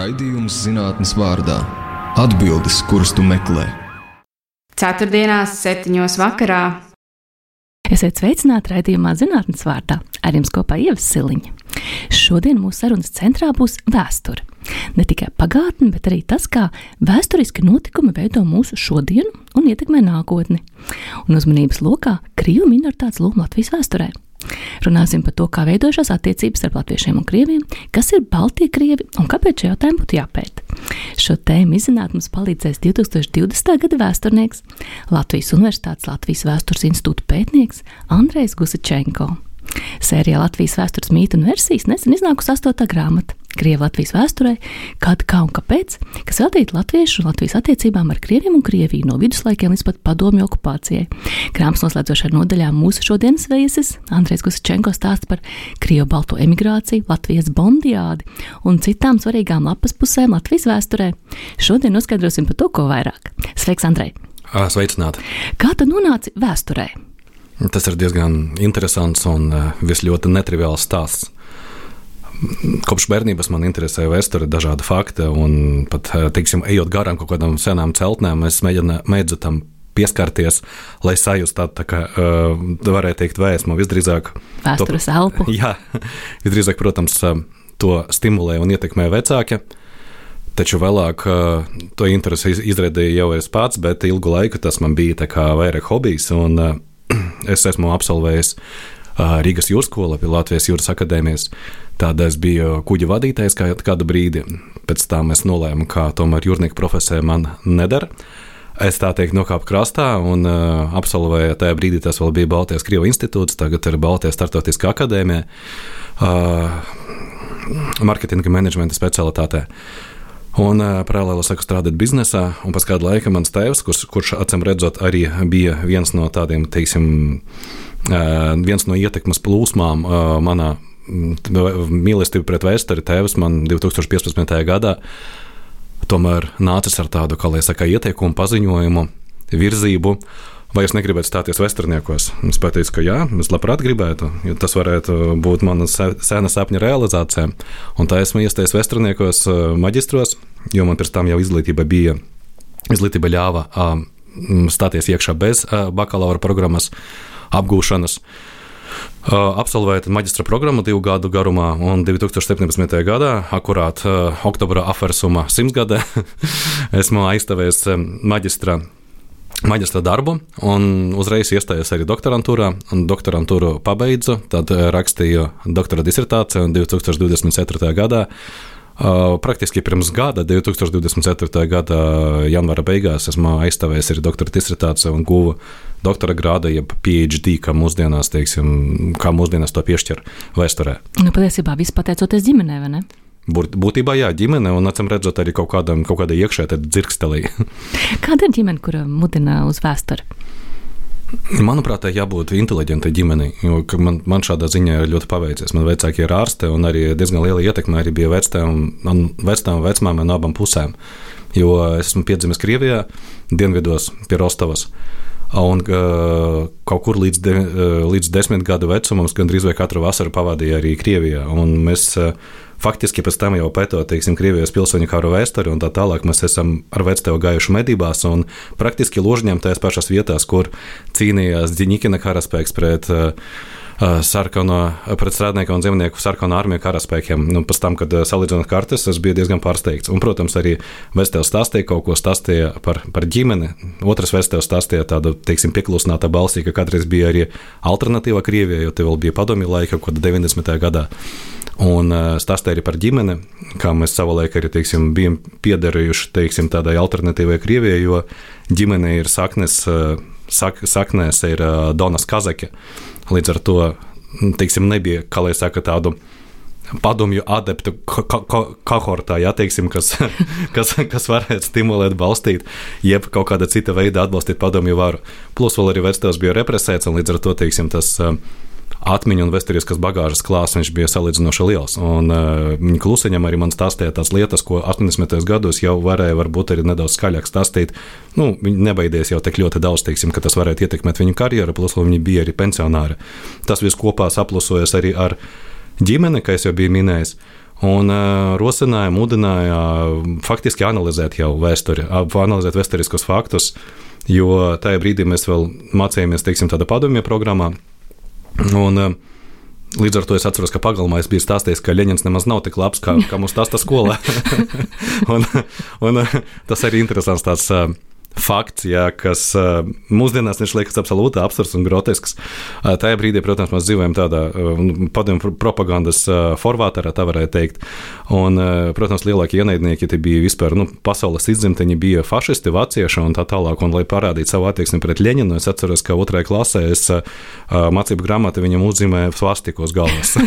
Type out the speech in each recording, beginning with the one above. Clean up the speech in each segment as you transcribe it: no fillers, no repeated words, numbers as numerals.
Raidījums zinātnes vārdā. Atbildes, kuras tu meklē. Ceturtdienās 7:00 vakarā. Esiet sveicināti raidījumā zinātnes vārdā. Ar jums kopā Ieva Siliņa. Šodien mūsu sarunas centrā būs vēsture. Ne tikai pagātne, bet arī tas, kā vēsturiski notikumi veido mūsu šodienu un ietekmē nākotni. Un uzmanības lokā krievu minoritātes loma Latvijas vēsturē. Runāsim par to, kā veidojušās attiecības starp latviešiem un krieviem, kas ir baltie krievi un kāpēc šie jautājumi būtu jāpēta. Šo tēmu izzināt mums palīdzēs 2020. gada vēsturnieks, Latvijas Universitātes Latvijas vēstures institūta pētnieks Andrejs Gusačenko. Sērijā Latvijas vēstures mītu un versijas nesen iznākusi 8. grāmata Krievu Latvijas vēsturē, kad, kā un kāpēc, kas veltīta latviešu un Latvijas attiecībām ar krieviem un Krieviju no viduslaikiem līdz pat padomju okupācijai. Grāmatas noslēdzošā nodaļā mūsu šodienas viesis Andrejs Gusačenko stāsta par krievu balto emigrāciju, Latvijas bondiādi un citām svarīgām lapas pusēm Latvijas vēsturē. Šodien noskaidrosim par to, ko vairāk. Sveiks, Andrej! Sveicināti! Kā tu nonāci vēsturē? Tas ir diezgan interesants un ļoti netriviāls stāsts. Kopš bērnības man interesēja vēsture, dažādi fakti, un pat, teiksim, ejot garām kaut kādām senām celtnēm, es mēģinu tam pieskarties, lai sajustu tādu, tā kā varētu teikt, vēsmu visdrīzāk. Vēstures elpu. Jā, visdrīzāk, protams, to stimulē un ietekmē vecāki, taču vēlāk to interesi izrādīja jau es pats, bet ilgu laiku tas man bija tā kā vairāk hobijs, un es esmu absolvējis Rīgas jūras skolu pie Latvijas jūras akadēmijas. Tādā es biju kuģa vadītājs kādu brīdi. Pēc tam es nolēmu, ka tomēr jūrnieka profesija man nedara. Es tā teikt nokāpu krastā un absolvēju tajā brīdī, tas vēl bija Baltijas Krievu institūts, tagad ir Baltijas startautiskā akadēmija, marketinga menedžmenta specialitātē. Un paralēli sāku strādāt biznesā, un pēc kāda laika mans tēvs, kurš acīm redzot arī bija viens no tādiem, teiksim, viens no ietekmes plūsmām manā mīlestība pret vēsturi, tēvs man 2015. gadā tomēr nācis ar tādu, kā lai saka, ieteikumu, paziņojumu, virzību, vai es negribētu stāties vēsturniekos. Es pateicu, ka jā, es labprāt gribētu, jo tas varētu būt mana sena sapņa realizācija. Un tā esmu iestājies vēsturniekos maģistros, jo man pirms tam jau izglītība ļāva stāties iekšā bez bakalaura programmas apgūšanas. Absolvēt maģistra programmu 2 gadu garumā, un 2017. gadā, akurāt oktobra afersuma 100 gada, esmu aizstāvējis maģistra darbu, un uzreiz iestājos arī doktorantūrā, un doktorantūru pabeidzu, tad rakstīju doktora disertāciju, un 2024. gadā, praktiski pirms gada, 2024. gada janvāra beigās, esmu aizstāvējis arī doktora disertāciju un guvu doktora grāda, jeb PhD, kā mūsdienās to piešķir vēsturē. Nu, patiesībā viss pateicoties ģimenei, vai ne? Būtībā jā, ģimene, un acīm redzot arī kaut kāda iekšē dzirkstelī. Kāda ir ģimene, kura mudina uz vēsturi? Manuprāt, tā jābūt inteliģentai ģimenei, jo man šādā ziņā ir ļoti paveicies. Man vecāki ir ārste, un arī diezgan liela ietekme arī bija vectēvam un vecmāmai no abām pusēm. Jo es esmu piedzimis Krievijā, dienvidos pie Rostovas, un kaut kur līdz 10 gadu vecumam gandrīz vai katru vasaru pavadīju arī Krievijā. Un mēs faktiski pēc tam jau pētot, teiksim, Krievijas pilsoņu kara vēsturi un tā tālāk, mēs esam ar vectēvu gājuši medībās un praktiski ložņiem tajās pašās vietās, kur cīnījās Dziņikina karaspēks pret strādnieku un zemnieku sarkano armiju karaspēkiem. Nu, pēc tam, kad salīdzinot kartes, es biju diezgan pārsteigts. Un, protams, arī vectēvs stāstīja kaut ko par ģimeni. Otrs vectēvs stāstīja tādu, teiksim, pieklusinātā balsī, ka kādreiz bija arī alternatīva Krievijai, jo te vēl bija padomju laika, kaut 90. gadā. Un stāstīja arī par ģimeni, kā mēs savulaik arī, teiksim, bijām piederējuši, teiksim, tādai alternatīvai Krievijai, jo ģimene ir saknēs ir Donas Kazaki. Līdz ar to, teiksim, nebija, kā lai saka, tādu padomju adeptu kohortā, ja, teiksim, kas varētu stimulēt, balstīt, jeb kaut kāda cita veida atbalstīt padomju varu. Plus vēl arī vectēvs bija represēts, un līdz ar to, teiksim, tas atmiņu un vēsturiskas bagāžas klāsts viņš bija salīdzinoši liels. Un viņa klusiņam arī man stāstīja tās lietas, ko 80. gados jau varēja varbūt arī nedaudz skaļāk stāstīt. Nu, viņi nebaidies jau tik ļoti daudz, teiksim, ka tas varētu ietekmēt viņu karjeru, plus viņi bija arī pensionāri. Tas viss kopā saplusojas arī ar ģimeni, kā es jau biju minējis. un rosināja, mudināja faktiski analizēt jau vēsturi, analizēt vēsturiskus faktus, jo tajā brīdī mēs vēl mācījāmies, teiksim, tādā padomju programmā, un līdz ar to es atceros, ka pagalmā es biju stāstījis, ka Ļeņins nemaz nav tik labs, kā mums stāsta skolā. un tas arī interesants tāds fakts, jā, kas mūsdienās viņš liekas absolūti absurds un grotesks. Tajā brīdī, protams, mēs dzīvojam tādā padomju propagandas formātā, tā varētu teikt. Un, protams, lielākie ienaidnieki tie bija vispār, pasaules izdzimteņi bija fašisti, vācieši un tā tālāk. Un, lai parādītu savu attieksmi pret Ļeņinu, es atceros, ka 2. klasē es mācību grāmatā viņam uzzīmēju svastiku uz galvas.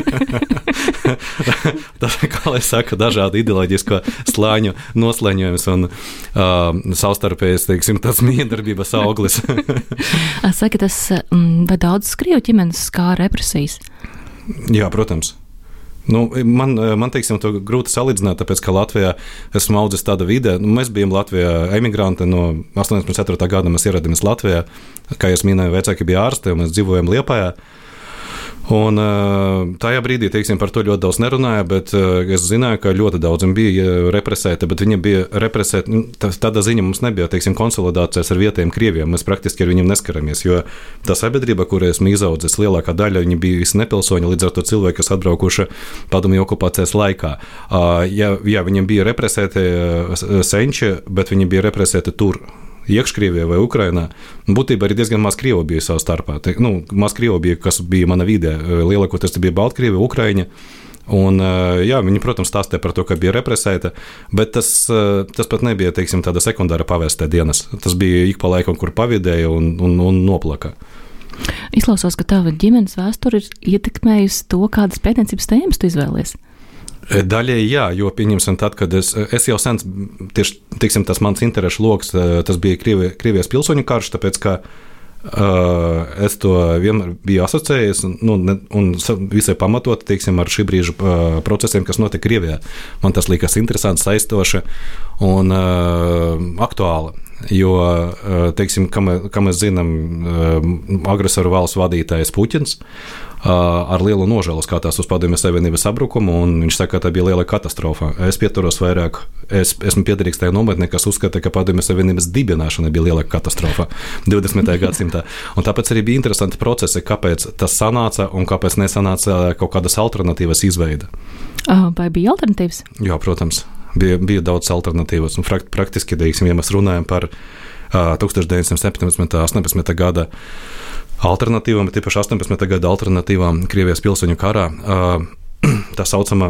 Tas, kā lai saka, dažādi ideoloģisko slāņu noslēņojums un savstarpējas, teiksim, tas miedarbības auglis. Saka, tas vai daudz krievu ģimenes kā represijas? Jā, protams. Man teiksim, to grūti salīdzināt, tāpēc, ka Latvijā esmu audzis tāda vidē. Mēs bijām Latvijā emigranti no 84. gada, mēs ieradāmies Latvijā. Kā es minēju, vecāki bija ārsti, un mēs dzīvojam Liepājā. Un tajā brīdī, teiksim, par to ļoti daudz nerunāja, bet es zināju, ka ļoti daudziem bija represēti, bet viņi bija represēti, tāda ziņa mums nebija, teiksim, konsolidācijas ar vietējiem krieviem, mēs praktiski ar viņiem neskaramies, jo tā sabiedrība, kur esmu izaudzis, lielākā daļa, viņi bija visi nepilsoņi, līdz ar to cilvēki, kas atbraukuši padomju okupācijas laikā. Jā, viņiem bija represēti senči, bet viņi bija represēti tur. Iekškrievijā vai Ukrainā. Būtībā arī diezgan maz krievu bija savā starpā. Maz krievu bija, kas bija mana vidē. Lielākoties tas bija Baltkrievi, Ukraiņa. Un, jā, viņi, protams, stāstīja par to, ka bija represēta, bet tas pat nebija, teiksim, tāda sekundāra pavēstē dienas. Tas bija ik pa laikam, kur pavidēja un noplaka. Izklausos, ka tava ģimenes vēsture ir ietekmējusi to, kādas pētniecības tēmas tu izvēlies. Daļēji jā, jo pieņemsim tad, kad es jau sen, tieši, teiksim, tas mans interešu loks, tas bija Krievijas pilsoņu karš, tāpēc, ka es to vienmēr biju asociējies un visai pamatot, teiksim, ar šī brīža procesiem, kas notiek Krievijā. Man tas likās interesants, saistoši un aktuāli. Jo, teiksim, kā mēs zinām, agresoru valsts vadītājs Puķins ar lielu nožēlu skatās uz Padomju Savienības sabrukumu, un viņš saka, ka tā bija liela katastrofa. Es pieturos vairāk, esmu piederīgs tajā nometnē, kas uzskata, ka Padomju Savienības dibināšana bija liela katastrofa 20. gadsimtā. Un tāpēc arī bija interesanti procesi, kāpēc tas sanāca un kāpēc nesanāca kaut kādas alternatīvas izveida. Vai bija alternatīvas? Jā, protams. Bija daudz alternatīvas, un praktiski, teiksim, ja mēs runājam par 1917. 18. gada alternatīvām, bet tiepaši 18. gada alternatīvām Krievijas pilsoņu karā, tā saucamā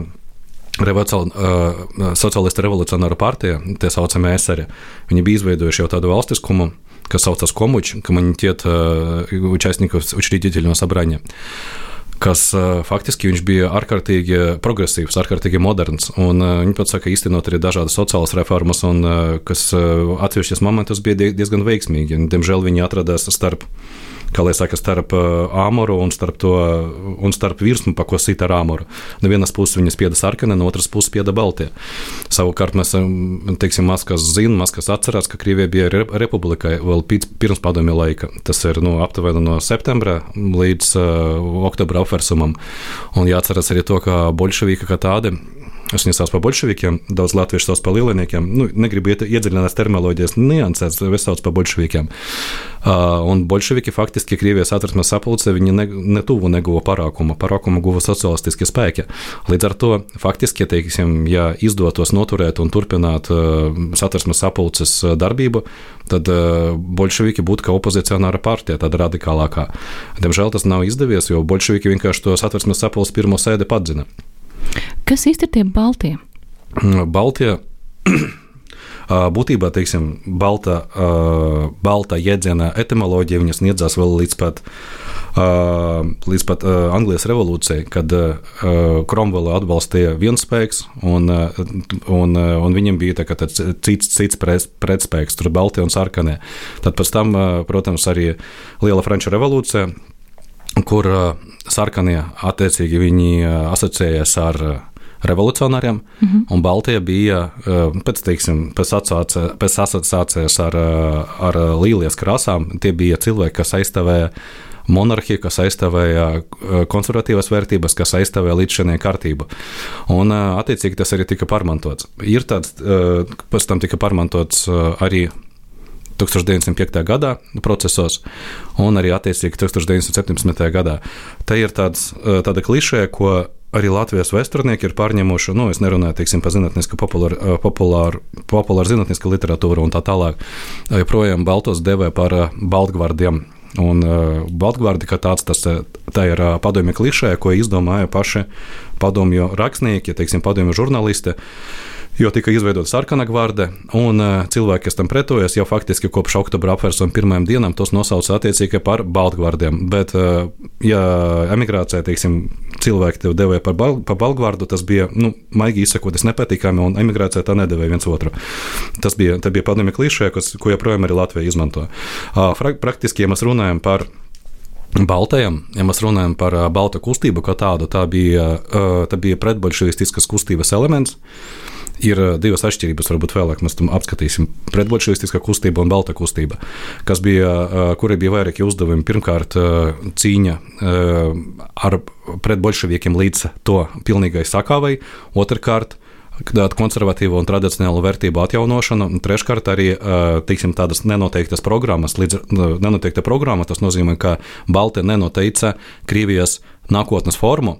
sociālistu revolucionāru partija, tie saucamie eseri, viņi bija izveidojuši jau tādu valstiskumu, kas saucas Комитет участников учредительного собрания, kas faktiski viņš bija ārkārtīgi progresīvs, ārkārtīgi moderns, un viņi pat saka, īstenot arī dažādas sociālas reformas, un kas atsevišķos momentos bija diezgan veiksmīgi. Diemžēl viņi atradās starp āmoru un starp virsmu, pa ko sita ar āmoru. No vienas puses viņa spieda sarkana, no otras puses spieda baltie. Savukārt mēs, teiksim, Maskas atcerās, ka Krievija bija republikai vēl pirms padomju laika. Tas ir aptuveni no septembra līdz oktobra apvērsumam. Un jāatcerās arī to, ka bolševiki kā tādi, es viņus sauc par bolševikiem, daudz latviešu sauc par lielniekiem, negribu iedziļināt terminoloģijas niansēs, es sauc par bolševikiem. Un bolševiki faktiski Krievijas Satversmes sapulcē viņi netuvu neguva parākumu guva socialistiskie spēki. Līdz ar to faktiski, teiksim, ja izdotos noturēt un turpināt Satversmes sapulces darbību, tad bolševiki būtu kā opozicionāra partija, tāda radikālākā. Diemžēl tas nav izdevies, jo bolševiki vienkārši to Satversmes sapulces pirmo sēdi padzina. Kas īsti ir tie baltie? Baltie, būtībā, teiksim, balta jēdziena etimoloģija viņas sniedzās vēl līdz pat Anglijas revolūcijai, kad Cromwellu atbalstīja viens spēks, un viņam bija cits pretspēks, tur balti un sarkanie. Tad pēc tam, protams, arī liela Franču revolūcija, kur sarkanie attiecīgi viņi asociējas ar revolucionāriem, un baltie bija pēc asociācijas ar līlies krāsām, tie bija cilvēki, kas aizstāvēja monarhija, kas aizstāvēja konservatīvas vērtības, kas aizstāvēja līdzšinēju kārtību. Un, attiecīgi, tas arī tika pārmantots. Ir tāds, pēc tam tika pārmantots arī 1905. gadā procesos, un arī attiecīgi 1917. gadā. Te ir tāda klišē, ko arī Latvijas vēsturnieki ir pārņemuši, es nerunāju, teiksim, par zinātnisku populāru zinātnisku literatūru un tā tālāk, joprojām baltos devē par baltgvardiem. Un baltgvardi, kā tāds, tā ir padomju klišē, ko izdomāja paši padomju rakstnieki, teiksim, padomju žurnālisti, jo tika izveidota sarkana gvarde, un cilvēki, kas tam pretojas, jau faktiski kopš oktobra apvērsuma pirmajām dienām tos nosauca attiecīgi par baltgvardiem. Bet, ja emigrācijā, teiksim, cilvēki tev devēja par baltgvardu, tas bija, maigi izsakoties, nepatīkami, un emigrācijā tā nedevēja viens otru. Tā bija padomju klišē, ko joprojām arī Latvija izmanto. Praktiski, ja mēs runājam par baltajam, ja mēs runājam par balta kustību kā tādu, tā bija pretbolševistiskas kustības elements. Ir divas atšķirības, varbūt vēlāk mēs tam apskatīsim. Pretbolševistiskā kustība un balta kustība, kuri bija vairāki uzdevumi. Pirmkārt, cīņa ar pretbolševikiem līdz to pilnīgai sakāvai. Otrkārt, konservatīvo un tradicionālo vērtību atjaunošana. Treškārt, arī teiksim, tādas nenoteiktas programmas. Nenoteikta programma, tas nozīmē, ka balti nenoteica Krievijas nākotnes formu.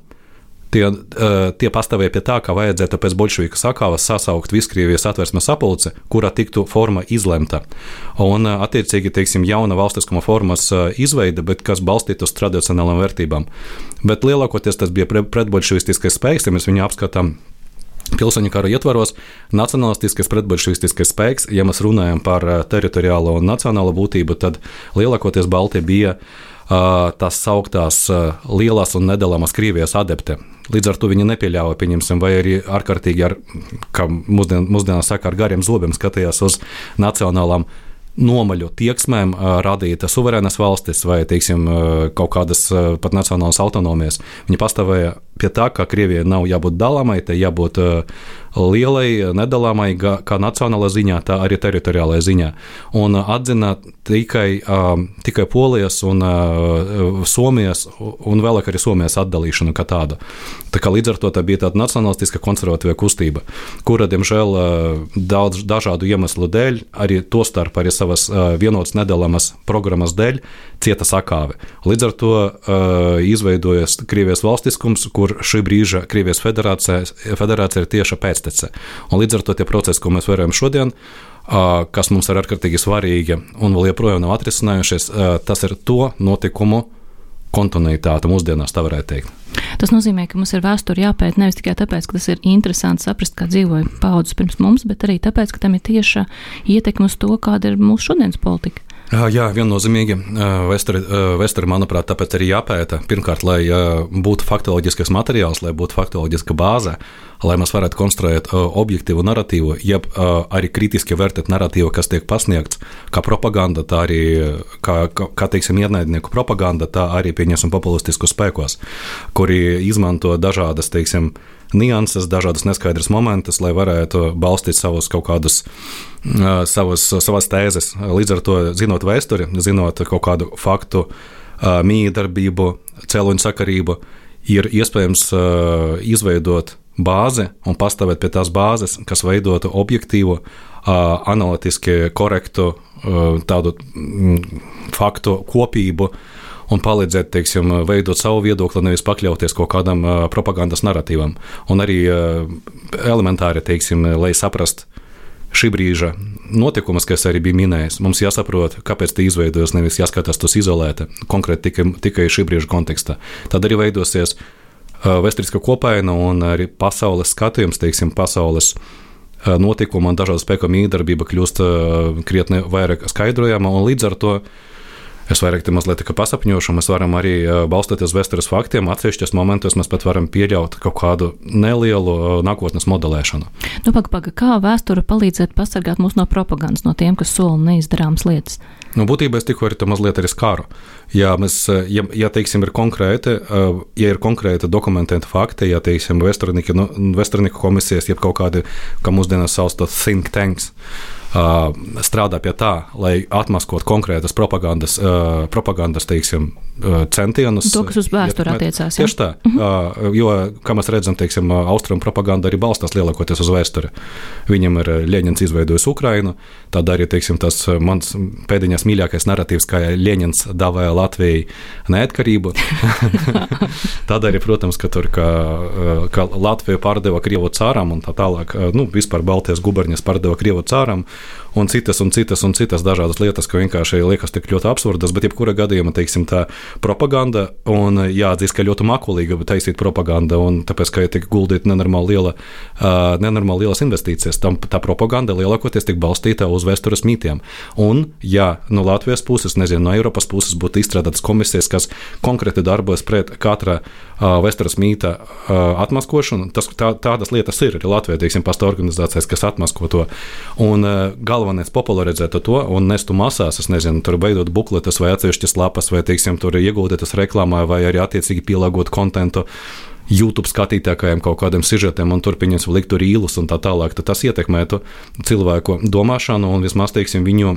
Tie pastāvēja pie tā, ka vajadzētu pēc bolševiku sakāvas sasaukt Viskrievijas atversmes sapulce, kurā tiktu forma izlemta. Un, attiecīgi, teiksim, jauna valstiskuma formas izveide, bet kas balstītu uz tradicionālām vērtībām. Bet lielākoties tas bija pretbolševistiskais spēks, ja mēs viņu apskatām pilsoņu kara ietvaros, nacionalistiskais pretbolševistiskais spēks, ja mēs runājam par teritoriālo un nacionālo būtību, tad lielākoties balti bija tās sauktās lielās un nedalāmas Krievijas adepte. Līdz ar to viņi nepieļāva, pieņemsim, vai arī ārkārtīgi, kā mūsdienās saka, ar gariem zobiem skatījās uz nacionālām nomaļu tieksmēm radīta suverēnas valstis vai, teiksim, kaut kādas pat nacionālas autonomijas. Viņi pastāvēja pie tā, ka Krievijai nav jābūt dalāmai, te jābūt lielai, nedalāmai, kā nacionālā ziņā, tā arī teritoriālajā ziņā. Un atzina tikai Polijas un Somijas, un vēlāk arī Somijas atdalīšanu kā tādu. Tā kā līdz ar to tā bija tāda nacionalistiska konservatīva kustība, kura, diemžēl, daudz dažādu iemeslu dēļ, arī tostarp arī savas vienotas nedalāmas programmas dēļ, cieta sakāve. Līdz ar to izveidojas Krievijas valstiskums, kur šī brīža Krievijas federācija ir tieša pēctece. Un līdz ar to tie procesi, ko mēs vērojam šodien, kas mums ir ārkārtīgi svarīgi un vēl joprojām nav atrisinājušies, tas ir to notikumu kontinuitāte mūsdienās, tā varētu teikt. Tas nozīmē, ka mums ir vēsture jāpēt nevis tikai tāpēc, ka tas ir interesanti saprast, kā dzīvoja paudzes pirms mums, bet arī tāpēc, ka tam ir tieša ietekme uz to, kāda ir mūsu šodienas politika. Jā, viennozīmīgi. Vēsture, manuprāt, tāpēc arī jāpēta. Pirmkārt, lai būtu faktoloģiskas materiāls, lai būtu faktoloģiska bāze, lai mēs varētu konstruēt objektīvu narratīvu, jeb arī kritiski vērtēt narratīvu, kas tiek pasniegts, kā propaganda, tā arī, kā teiksim, ienaidnieku propaganda, tā arī, pieņemsim, populistisku spēkos, kuri izmanto dažādas, teiksim, nianses, dažādas neskaidras momentus, lai varētu balstīt savus kaut kādus savas tēzes. Līdz ar to, zinot vēsturi, zinot kaut kādu faktu mījdarbību, cēloņu sakarību, ir iespējams izveidot bāzi un pastāvēt pie tās bāzes, kas veidotu objektīvu, analītiski korektu tādu faktu kopību, un palīdzēt, teiksim, veidot savu viedokli, nevis pakļauties kaut kādam propagandas narratīvam. Un arī elementāri, teiksim, lai saprast šī brīža notikumus, kas arī bija minējis, mums jāsaprot, kāpēc tie izveidojas, nevis jāskatās tos izolēti, konkrēti tikai šī brīža kontekstā. Tad arī veidosies vēsturiska kopaina un arī pasaules skatījums, teiksim, pasaules notikuma un dažādu spēku mījdarbība kļūst krietni vairāk skaidrojama, un līdz ar to es vairāk te mazliet tā kā pasapņošu, mēs varam arī balstoties vēstures faktiem, atsevišķos momentos mēs pat varam pieļaut kaut kādu nelielu nākotnes modelēšanu. Paga, kā vēsture palīdzētu pasargāt mūs no propagandas, no tiem, kas sola neizdarāmas lietas? Nu, būtībā es tikko arī mazliet arī skāru. Ja teiksim, ir konkrēti dokumentēti fakti, ja, teiksim, Vēsturnieku komisijas, jeb kaut kādi, kā mūsdienās sauc to think tanks, strādā pie tā, lai atmaskot konkrētas propagandas teiksim, centienus. To, kas uz vēsturi attiecās. Tieši tā, jo, kā mēs redzam, teiksim, austrumu propaganda arī balstās lielākoties uz vēsturi. Viņam ir Ļeņins izveidojis Ukrainu, tad arī, teiksim, tas mans pēdiņās mīļākais narratīvs, kā Ļeņins davēja Latvijai neatkarību. Tad arī, protams, ka Latviju pārdeva Krievu cāram un tā tālāk, vispār Baltijas guberņas pārdeva Krievu cāram, un citas dažādas lietas, ka vienkārši liekas tik ļoti absurdas, bet jebkura gadījumā, teiksim, tā propaganda, un jāatzīst, ka ļoti makulīga taisīt propaganda, un tāpēc, ka tiek guldīt nenormāli lielas investīcijas, tā propaganda lielākoties tiek balstīta uz vēstures mītiem. Un, ja no Latvijas puses, no Eiropas puses būtu izstrādātas komisijas, kas konkrēti darbojas pret katra vēstures mīta atmaskošanu, tādas lietas ir Latvijā, teiksim, pastāv organizācijas, kas atmasko to. Un galvenais popularizēt to un nestu masās, tur veidot bukletes vai atsevišķas lapas, vai, teiksim, tur ieguldītas reklāmā, vai arī attiecīgi pielāgot kontentu YouTube skatītākajiem kaut kādiem sižetiem un turpinies liktu rīlus un tā tālāk, tad tas ietekmētu cilvēku domāšanu un vismaz, teiksim, viņu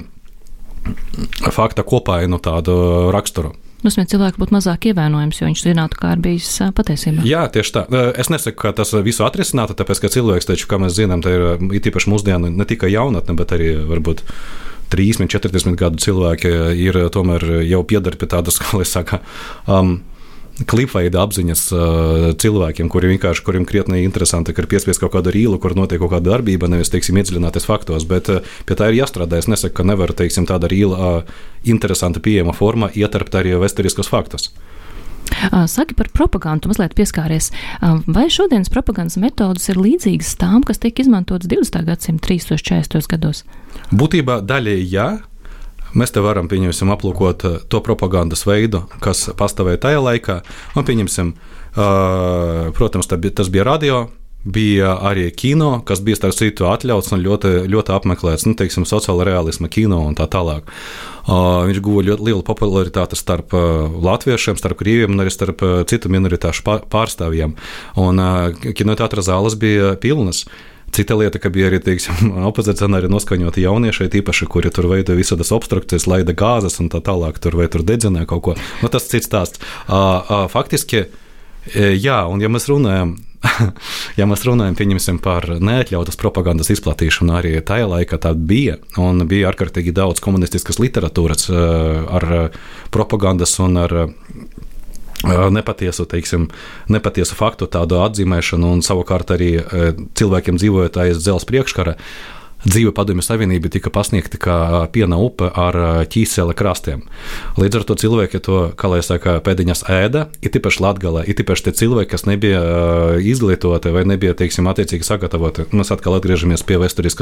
fakta kopainu tādu raksturu. Cilvēku būtu mazāk ievainojams, jo viņš zinātu, kā ir bijis patiesībā. Jā, tieši tā. Es nesaku, ka tas visu atrisinātu, tāpēc, ka cilvēks, taču, kā mēs zinām, tā ir tīpaši mūsdienu ne tikai jaunatne, bet arī varbūt 30, 40 gadu cilvēki ir tomēr jau piedar pie tādas, kā lai saka, klipveida apziņas cilvēkiem, kuriem krietni interesanti, ka ir piespiest kaut kādu rīlu, kur notiek kaut kāda darbība, nevis, teiksim, iedziļināties faktos, bet pie tā ir jāstrādā. Es nesaku, ka nevar, teiksim, tāda rīla interesanta pieejama forma ietarpt arī vēsturiskos faktus. Saki par propagandu, mazliet pieskāries. Vai šodienas propagandas metodas ir līdzīgas tām, kas tiek izmantotas 20. gadsimta 30. 40. gados? Būtībā daļēji jā. Mēs te varam, pieņemsim, aplūkot to propagandas veidu, kas pastāvēja tajā laikā. Un, pieņemsim, protams, tas bija radio, bija arī kino, kas bija starp citu atļauts un ļoti, ļoti apmeklēts, teiksim, sociāla realisma kino un tā tālāk. Viņš guva ļoti lielu popularitāti starp latviešiem, starp krieviem un arī starp citu minoritāšu pārstāvjiem. Un kinoteātra zāles bija pilnas. Cita lieta, ka bija arī, teiksim, opozicionāri noskaņoti jaunieši, tīpaši, kuri tur veidoja visādas obstrukcijas, laida gāzes un tā tālāk, vai tur dedzināja kaut ko. Tas cits stāsts. Faktiski, jā, un ja mēs runājam, pieņemsim par neatļautas propagandas izplatīšanu, arī tajā laikā tā bija, un bija ārkārtīgi daudz komunistiskas literatūras ar propagandas un ar nepatiesu faktu tādu atzīmēšanu, un savukārt arī cilvēkiem dzīvojot aiz dzelzs priekškara, dzīve Padomju Savienība tika pasniegta kā piena upe ar ķīsele krastiem. Līdz ar to cilvēki to, kā lai saka, pēdiņas ēda, ir tipaši Latgalē, ir tipaši tie cilvēki, kas nebija izglītoti vai nebija, teiksim, attiecīgi sagatavoti. Mēs atkal atgriežamies pie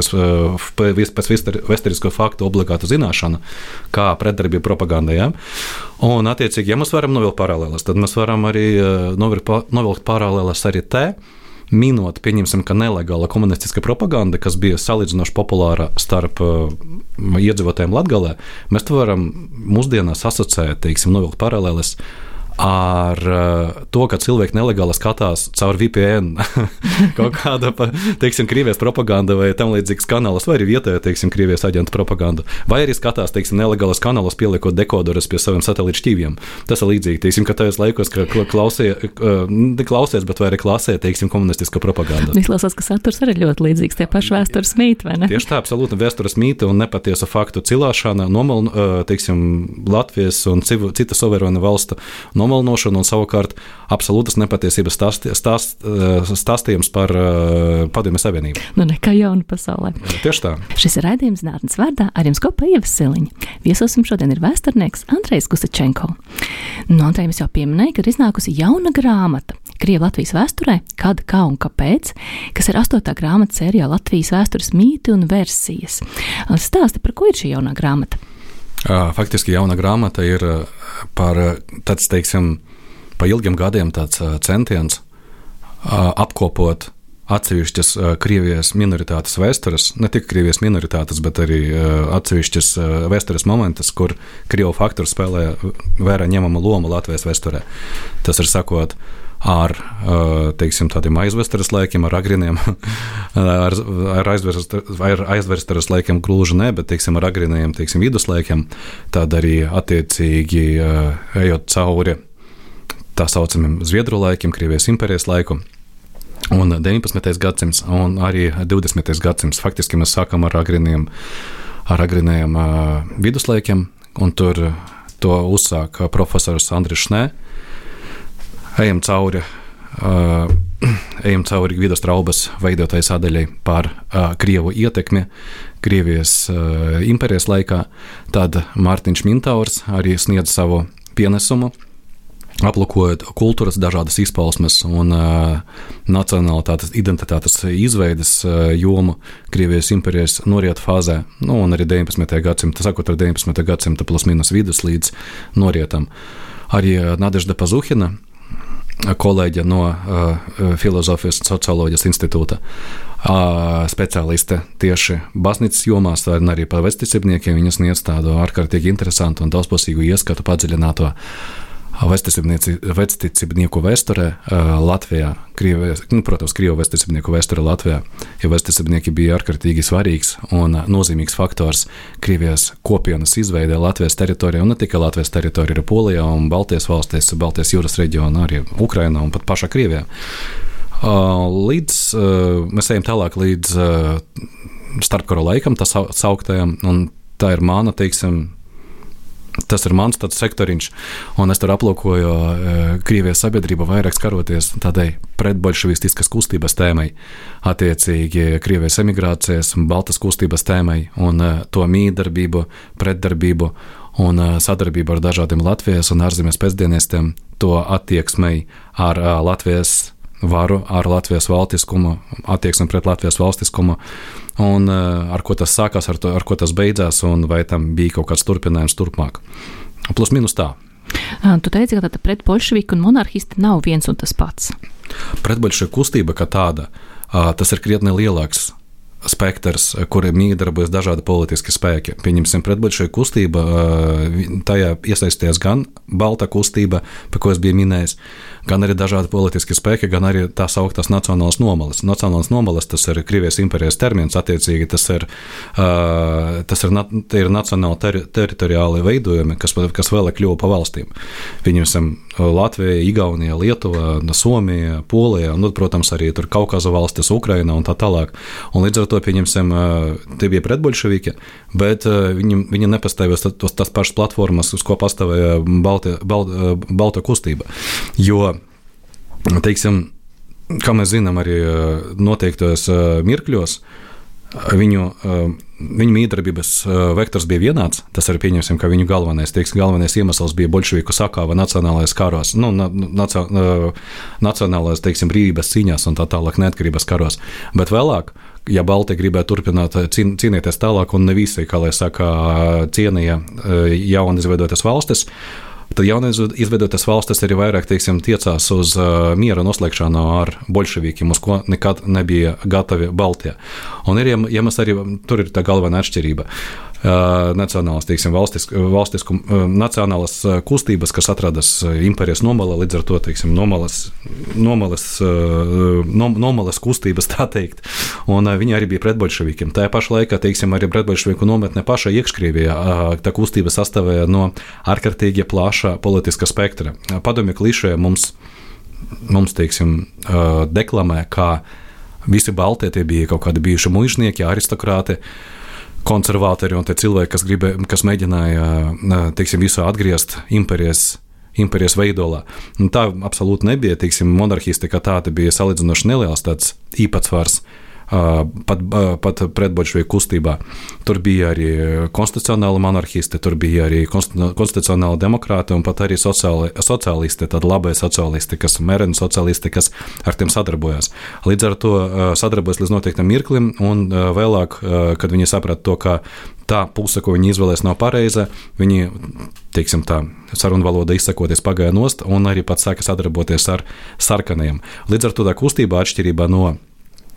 vēsturisko faktu obligātu zināšanu, kā pretdarbība propagandai. Ja? Un, attiecīgi, ja mēs varam novilkt paralēlas, tad mēs varam arī novilkt paralēlas arī te, minot, pieņemsim, ka nelegāla komunistiska propaganda, kas bija salīdzinoši populāra starp iedzīvotājiem Latgalē, mēs to varam mūsdienās asociēt, teiksim, novilkt paralēles ar to, ka cilvēki nelegāli skatās caur VPN kaut kāda, teiksim, Krievijas propaganda vai tam līdzīgas kanālas, vai arī vietējā, teiksim, Krievijas aģenta propaganda. Vai arī skatās, teiksim, nelegālas kanālas, pieliekot dekodorus pie saviem satelītu šķīviem. Tas ir līdzīgi, teiksim, ka tajos laikos, ka klausies, bet vai arī klasē, teiksim, komunistiska propaganda. Izklausās, ka saturs arī ļoti līdzīgs, tie paši vēstures mīti, vai ne? Tieši tā, absolūti vēstures mīti un nepatiesu faktu cilāšana, teiksim, Latvijas un cita suverēna valstu nomalnošanu un savukārt absolūtas nepatiesības stāstījums par Padomju Savienību. Nekā jauna pasaulē. Tieši tā. Šis ir raidījums Zinātnes vārdā, ar jums kopā Ieva Siliņa. Viesosim šodien ir vēsturnieks Andrejs Gusačenko. Andrej, mēs jau pieminēja, ka ir iznākusi jauna grāmata Krievu Latvijas vēsturē, kad, kā un kāpēc, kas ir 8. grāmata sērijā Latvijas vēstures mīti un versijas. Stāsti, par ko ir šī jaunā grāmata? Faktiski jauna grāmata ir par tāds, teiksim, pa ilgiem gadiem tāds centiens apkopot atsevišķas Krievijas minoritātes vēstures, ne tikai Krievijas minoritātes, bet arī atsevišķas vēstures momentus, kur Krievu faktors spēlē vērā ņemamu lomu Latvijas vēsturē. Tas ir sakot, ar, teiksim, tādiem aizvēstures laikiem, ar agriniem, ar aizvēstures laikiem gluži ne, bet, teiksim, ar agriniem, teiksim, viduslaikiem, tad arī attiecīgi ejot cauri tā saucamiem Zviedru laikiem, Krievijas impērijas laiku, un 19. gadsimts, un arī 20. gadsimts. Faktiski mēs sākam ar agriniem viduslaikiem, un tur to uzsāk profesors Andris Šnē. Ejam cauri Gvido Straubas veidotai sadaļai par Krievu ietekmi Krievijas impērijas laikā. Tad Mārtiņš Mintaurs arī sniedz savu pienesumu, aplūkojot kultūras dažādas izpausmes un nacionālitātes identitātes izveides jomu Krievijas impērijas norieta fāzē, un arī 19. gadsimta, sakot ar 19. gadsimta plus minus vidus līdz norietam. Arī Nadežda Pazuhina, kolēģe no Filozofijas un socioloģijas institūta, speciāliste tieši baznīcas jomās, un arī par vecticībniekiem, viņas sniedz tādu ārkārtīgi interesantu un daudzpusīgu ieskatu padziļināto vecticībnieku vēsturē Latvijā, protams, Krievu vecticībnieku vēsturē Latvijā, jo vecticībnieki bija ārkārtīgi svarīgs un nozīmīgs faktors Krievijas kopienas izveidē Latvijas teritorijā, un ne tikai Latvijas teritorijā, arī Polijā un Baltijas valstīs, Baltijas jūras reģionā, arī Ukrainā un pat pašā Krievijā. Mēs ejam tālāk līdz starpkara laikam, tas sauktajam, un tā ir mana, teiksim, tas ir mans tāds sektoriņš, un es tur aplūkoju Krievijas sabiedrību vairāk skaroties tādai pretbolševistiskas kustības tēmai, attiecīgi Krievijas emigrācijas un Baltas kustības tēmai, un to mīdarbību, pretdarbību un sadarbību ar dažādiem Latvijas un ārzemes pēcdienestiem, to attieksmei ar Latvijas varu, ar Latvijas valstiskumu, attieksmi pret Latvijas valstiskumu, un ar ko tas sākās, ar ko tas beidzās, un vai tam bija kaut kāds turpinājums turpmāk. Plus minus tā. Tu teici, ka pret bolševiku un monarhisti nav viens un tas pats. Pretbolševiku kustība kā tāda, tas ir krietni lielāks spektrs, kuriem iedarbojas dažādi politiski spēki. Pieņemsim, pretbolševiku kustība, tajā iesaistījās gan Balta kustība, par ko es biju minējis, gan arī dažādi politiski spēki, gan arī tā sauktās nacionālas nomales. Nacionālas nomales, tas ir Krievijas impērijas termins, attiecīgi tas ir nacionāli teritoriāli veidojumi, kas vēl kļuva pa valstīm. Pieņemsim, Latvija, Igaunija, Lietuva, Somija, Polija, un, protams, arī tur Kaukaza valstis, Ukraina un tā tālāk. Un līdz ar to, pieņemsim, tie bija pretbolševiki, bet viņi nepastāvēja tās pašas platformas, uz ko pastāvēja Balta kustība. Jo, teiksim, kā mēs zinām, arī noteiktos mirkļos, viņu mīdarbības vektors bija vienāds. Tas arī pieņemsim, ka viņu galvenais iemesls bija bolševiku sakāva nacionālajās karos, nacionālajās, teiksim, brīvības cīņās un tā tālāk neatkarības karos. Bet vēlāk, ja Baltija gribēja turpināt cīnīties tālāk, un ne visi, kā lai saka, cienīja jauni izveidotas valstis, tad jaunais izveidotas valstis arī vairāk, teiksim, tiecās uz miera noslēgšanu ar bolševikiem, uz ko nekad nebija gatavi Baltijā. Un ir, ja mēs arī, tur ir tā galvenā atšķirība. Nacionālas, teiksim, nacionālas kustības, kas atradas impērijas nomalē, līdz ar to, teiksim, nomales kustības, tā teikt, un viņi arī bija pretbolševikiem. Tajā pašā laikā, teiksim, arī pretbolševiku nometne pašā iekškrievijā, tā kustība sastāvēja no ārkārtīgi plaša politiska spektra. Padomju klišē mums, teiksim, deklamē, kā visi Baltie tie bija kaut kādi bijuši muižnieki, aristokrāti, konservatori un tie cilvēki, kas mēģināja, teiksim, visu atgriezt impērijas veidolā. Un tā absolūti nebija, teiksim, monarhisti kā tāda bija salīdzinoši neliels tāds īpatsvars pat pretbolševiku kustībā. Tur bija arī konstitucionāli monarhisti, tur bija arī konstitucionāli demokrāti un pat arī sociālisti, tad labai sociālisti, mēreni sociālisti, kas ar tiem sadarbojās. Līdz ar to sadarbojas līdz noteiktam mirklim, un vēlāk, kad viņi saprata to, ka tā puse, ko viņi izvēlēs, nav pareiza, viņi, teiksim tā, sarunvaloda izsakoties pagāja nost un arī pat sāka sadarboties ar sarkanajiem. Līdz ar to tā kustībā atšķirībā no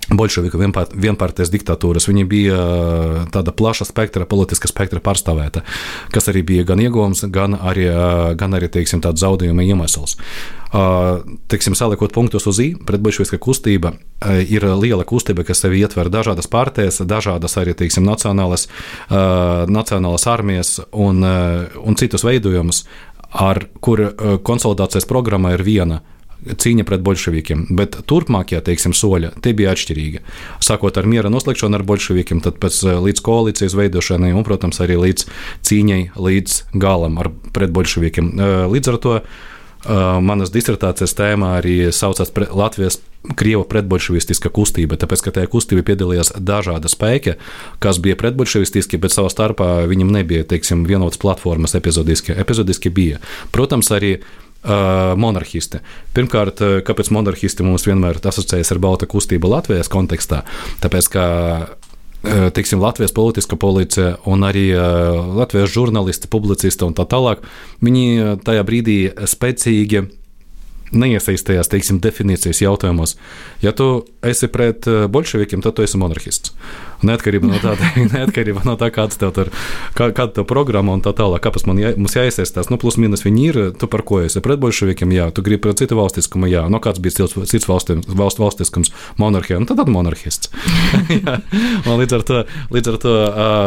bolševiku vienpartijas diktatūras. Viņi bija tāda plaša spektra, politiska spektra pārstāvēta, kas arī bija gan ieguvums, gan arī teiksim, tāds zaudējuma iemesls. Teiksim, saliekot punktus uz I, pretbolševiska kustība ir liela kustība, kas sevi ietver dažādas partijas, dažādas arī, teiksim, nacionālas armijas un citus veidojumus, kur konsolidācijas programma ir viena cīņa pret bolševikiem, bet turpmākie, teiksim, soļi, tie bija atšķirīgi. Sākot ar miera noslēgšanu ar bolševikiem, tad līdz koalīcijas veidošanai un, protams, arī līdz cīņai līdz galam pret bolševikiem. Līdz ar to manas disertācijas tēmā arī saucās Latvijas Krievu pretbolševistiska kustība, tāpēc, ka tajā kustībā piedalījās dažādi spēki, kas bija pretbolševistiski, bet savā starpā viņam nebija, teiksim, vienotas platformas epizodiski. Epizodiski bija. Protams, arī monarhisti. Pirmkārt, kāpēc monarhisti mums vienmēr asociējas ar balta kustību Latvijas kontekstā? Tāpēc, ka, teiksim, Latvijas politiska policija un arī Latvijas žurnālisti, publicisti un tā tālāk, viņi tajā brīdī spēcīgi neiesaistījās, teiksim, definīcijas jautājumos. Ja tu esi pret bolševikiem, tad tu esi monarhists. Neatkarībā no tā, kāds tev tur, kāda tev programma un tā tālāk, kāpēc mums jāiesaistās, plus mīnus viņi ir, tu par ko esi pret bolševikiem, jā, tu gribi pret citu valstiskumu, jā, kāds bija cits valstiskums, monarhija, tad monarhists. Un līdz ar to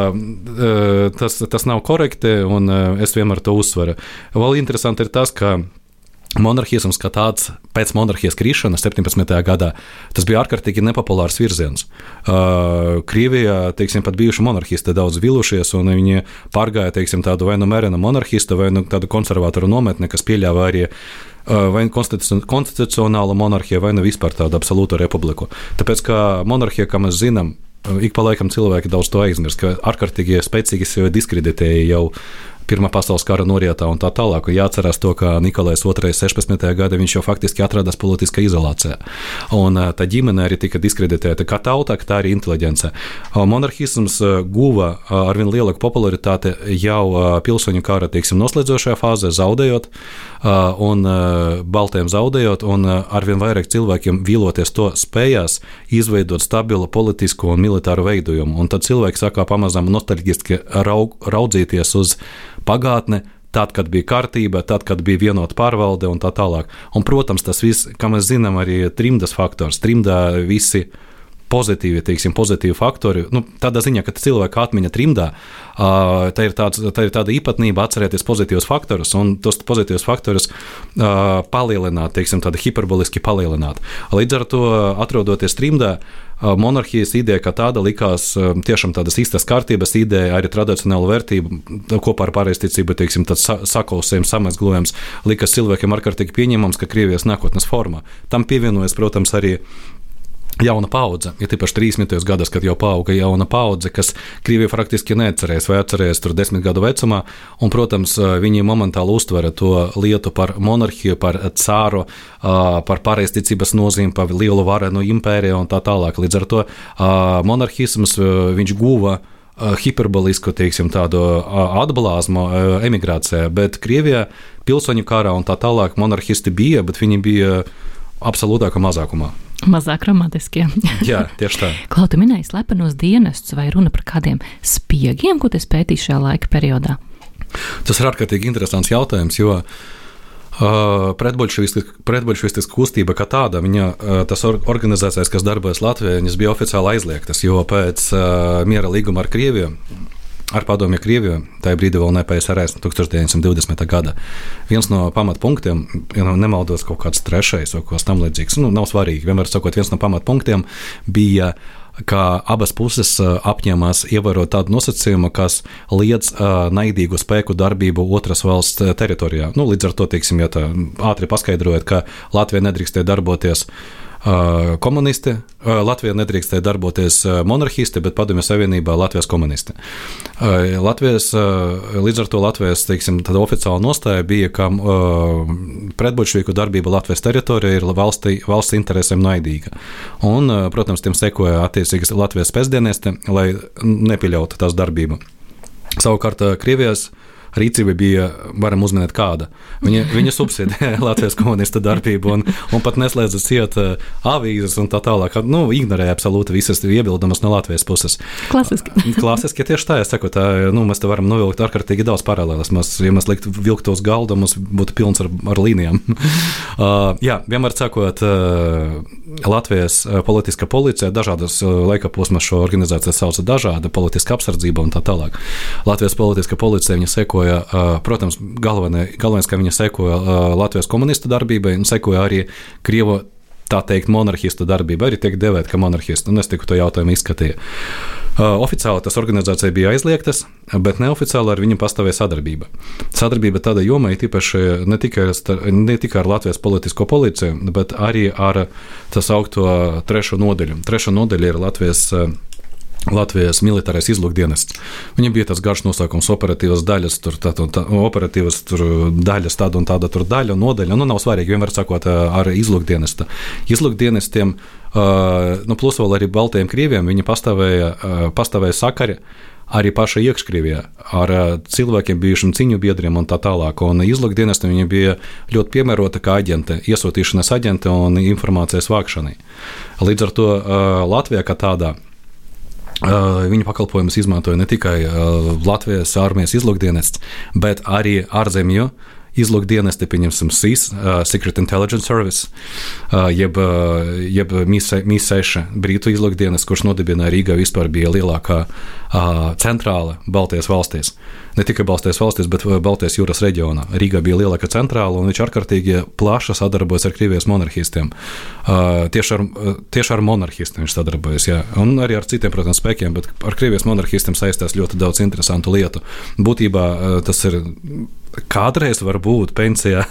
tas nav korekti, un es vienmēr to uzsveru. Vēl interesanti ir tas, ka monarhisms kā tāds pēc monarhijas krišanas 17. gadā, tas bija ārkārtīgi nepopulārs virziens. Krievijā, teiksim, pat bijuši monarhisti daudz vilušies, un viņi pārgāja, teiksim, tādu vai nu mērenu monarhistu, vai nu tādu konservatoru nometni, kas pieļāva arī vai konstitucionālu monarhiju, vai nu vispār tādu absolūtu republiku. Tāpēc, ka monarhija, kā mēs zinām, ik pa laikam cilvēki daudz to aizmirst, ka ārkārtīgi spēcīgi sevi diskreditēja jau Pirmā pasaules kara norietā un tā tālāk. Jāatcerās to, ka Nikolais II 16. gada viņš jau faktiski atradās politiskā izolācijā. Un tā ģimene arī tika diskreditēta kā tauta, tā arī inteliģence. Monarhisms guva arvien lielāku popularitāti jau pilsoņu kara, teiksim, noslēdzošajā fāzē, zaudējot un baltiem zaudējot, un arvien vairāk cilvēkiem vīloties to spējās izveidot stabilu politisku un militāru veidojumu. Un tad cilvēki sākā pamazām nostalģiski raudzīties uz pagātne, tad, kad bija kārtība, tad, kad bija vienota pārvalde un tā tālāk. Un, protams, tas viss, kā mēs zinām, arī trimdas faktors, trimdā visi pozitīvi faktori. Tādā ziņā, ka cilvēka atmiņa trimdā, tā ir tāda īpatnība atcerēties pozitīvus faktorus, un tos pozitīvus faktorus palielināt, teiksim, tāda hiperboliski palielināt. Līdz ar to, atrodoties trimdā, monarhijas ideja kā tāda likās tiešām tādas īstas kārtības ideja, arī tradicionāla vērtība kopā ar pārējsticību, teiksim, tāds sakausējums, samezglojums, likās cilvēkiem ārkārtīgi pieņemams, ka Krievijas nākotnes forma. Tam pievienojas, protams, arī jauna paudze, ja tīpaši 30. gados, kad jau paauga jauna paudze, kas Krievija faktiski neatcerēs vai atcerēs tur 10 gadu vecumā, un, protams, viņi momentāli uztvera to lietu par monarhiju, par cāru, par pārējsticības nozīmi, par lielu varenu impēriju un tā tālāk. Līdz ar to monarhisms, viņš guva hiperbolisku, teiksim, tādu atblāzmu emigrācijā, bet Krievijā pilsoņu karā un tā tālāk monarhisti bija, bet viņi bija absolūtākā mazākumā. Mazāk romantiskie. Jā, tieši tā. Klau, tu minēji slepenos dienestus, vai runa par kādiem spiegiem, ko tu pētīji šajā laika periodā? Tas ir ārkārtīgi interesants jautājums, jo pretbolševistiska kustība kā tāda, tas organizācijas, kas darbojas Latvijā, viņas bija oficiāli aizliegtas, jo pēc miera līguma ar Krieviju, ar padomju Krieviju, tajā brīdī vēl ne PSRS 1920. gada. Viens no pamatpunktiem, ja nemaldos kaut kāds trešais vai kaut kas tam līdzīgs, nav svarīgi, vienmēr sakot, viens no pamatpunktiem bija, ka abas puses apņēmās ievērot tādu nosacījumu, kas liedz naidīgu spēku darbību otras valsts teritorijā. Līdz ar to, teiksim, ja tā ātri paskaidrojot, ka Latvija nedrīkstēja darboties komunisti, Latvijā nedrīkstēja darboties monarhisti, bet Padomju Savienībā Latvijas komunisti. Līdz ar to Latvijas, teiksim, tāda oficiāla nostāja bija, ka pretbolševiku darbība Latvijas teritorijā ir valsts interesēm naidīga. Un, protams, tiem sekoja attiecīgas Latvijas spēcdienesti, lai nepieļautu tās darbību. Savukārt Krievijas rīcība bija, varam uzminēt kāda. Viņa subsidēja Latvijas komunistu darbību un pat neslēdza ciet avīzes un tā tālāk. Ignorēja absolūti visas iebildumus no Latvijas puses. Klasiski tieši tā, es saku, mēs te varam novilkt ārkārtīgi daudz paralēlas. Ja mēs liktu vilkt uz galda, mums būtu pilns ar līnijām. Vienmēr sakot, Latvijas politiskā policija, dažādas laika posmas šo organizāciju sauca dažāda, politiska apsardzība un tā tālāk. Latvijas politiskā policija, viņa sekoja, protams, galvenais, ka viņa sekoja Latvijas komunistu darbībai un sekoja arī Krievu, tā teikt, monarhistu darbība, arī tiek devēt, ka monarhistu, un es tiku to jautājumu izskatīju. Oficiāli tas organizācija bija aizliegtas, bet neoficiāli ar viņu pastāvēja sadarbība. Sadarbība tādā jomā ir tīpaši ne tikai ar Latvijas politisko policiju, bet arī ar tas augto trešo nodeļu. Trešo nodeļu ir Latvijas militārais izlūkdienests. Viņam bija tas garš nosaukums operatīvas daļas, operatīvas daļas, tāda un tāda daļa, nodeļa, nav svarīgi, vienmēr sakot ar izlūkdienesta. Izlūkdienestiem, plus vēl arī Baltajiem Krieviem, viņi pastāvēja sakari arī paša iekškrievijā ar cilvēkiem bijušiem cīņu biedriem un tā tālāk. Un izlūkdienestam viņi bija ļoti piemērota kā aģente, iesūtīšanas aģente un informācijas vākšanai. Līdz ar to Latvijā kā tādā viņa pakalpojumus izmantoja ne tikai Latvijas armijas izlūkdienests, bet arī ārzemju izlūkdienesti, pieņemsim SIS, Secret Intelligence Service, jeb MI6 Brītu izlūkdienests, kurš nodibināja Rīgā, vispār bija lielākā centrāla Baltijas valstīs. Ne tikai Baltijas valstīs, bet Baltijas jūras reģionā. Rīgā bija lielāka centrāla, un viņš ārkārtīgi plaši sadarbojas ar Krievijas monarhistiem. Tieši ar monarhistiem viņš sadarbojas, jā. Un arī ar citiem, protams, spēkiem, bet ar Krievijas monarhistiem saistās ļoti daudz interesantu lietu. Būtībā tas ir kādreiz varbūt pensijā.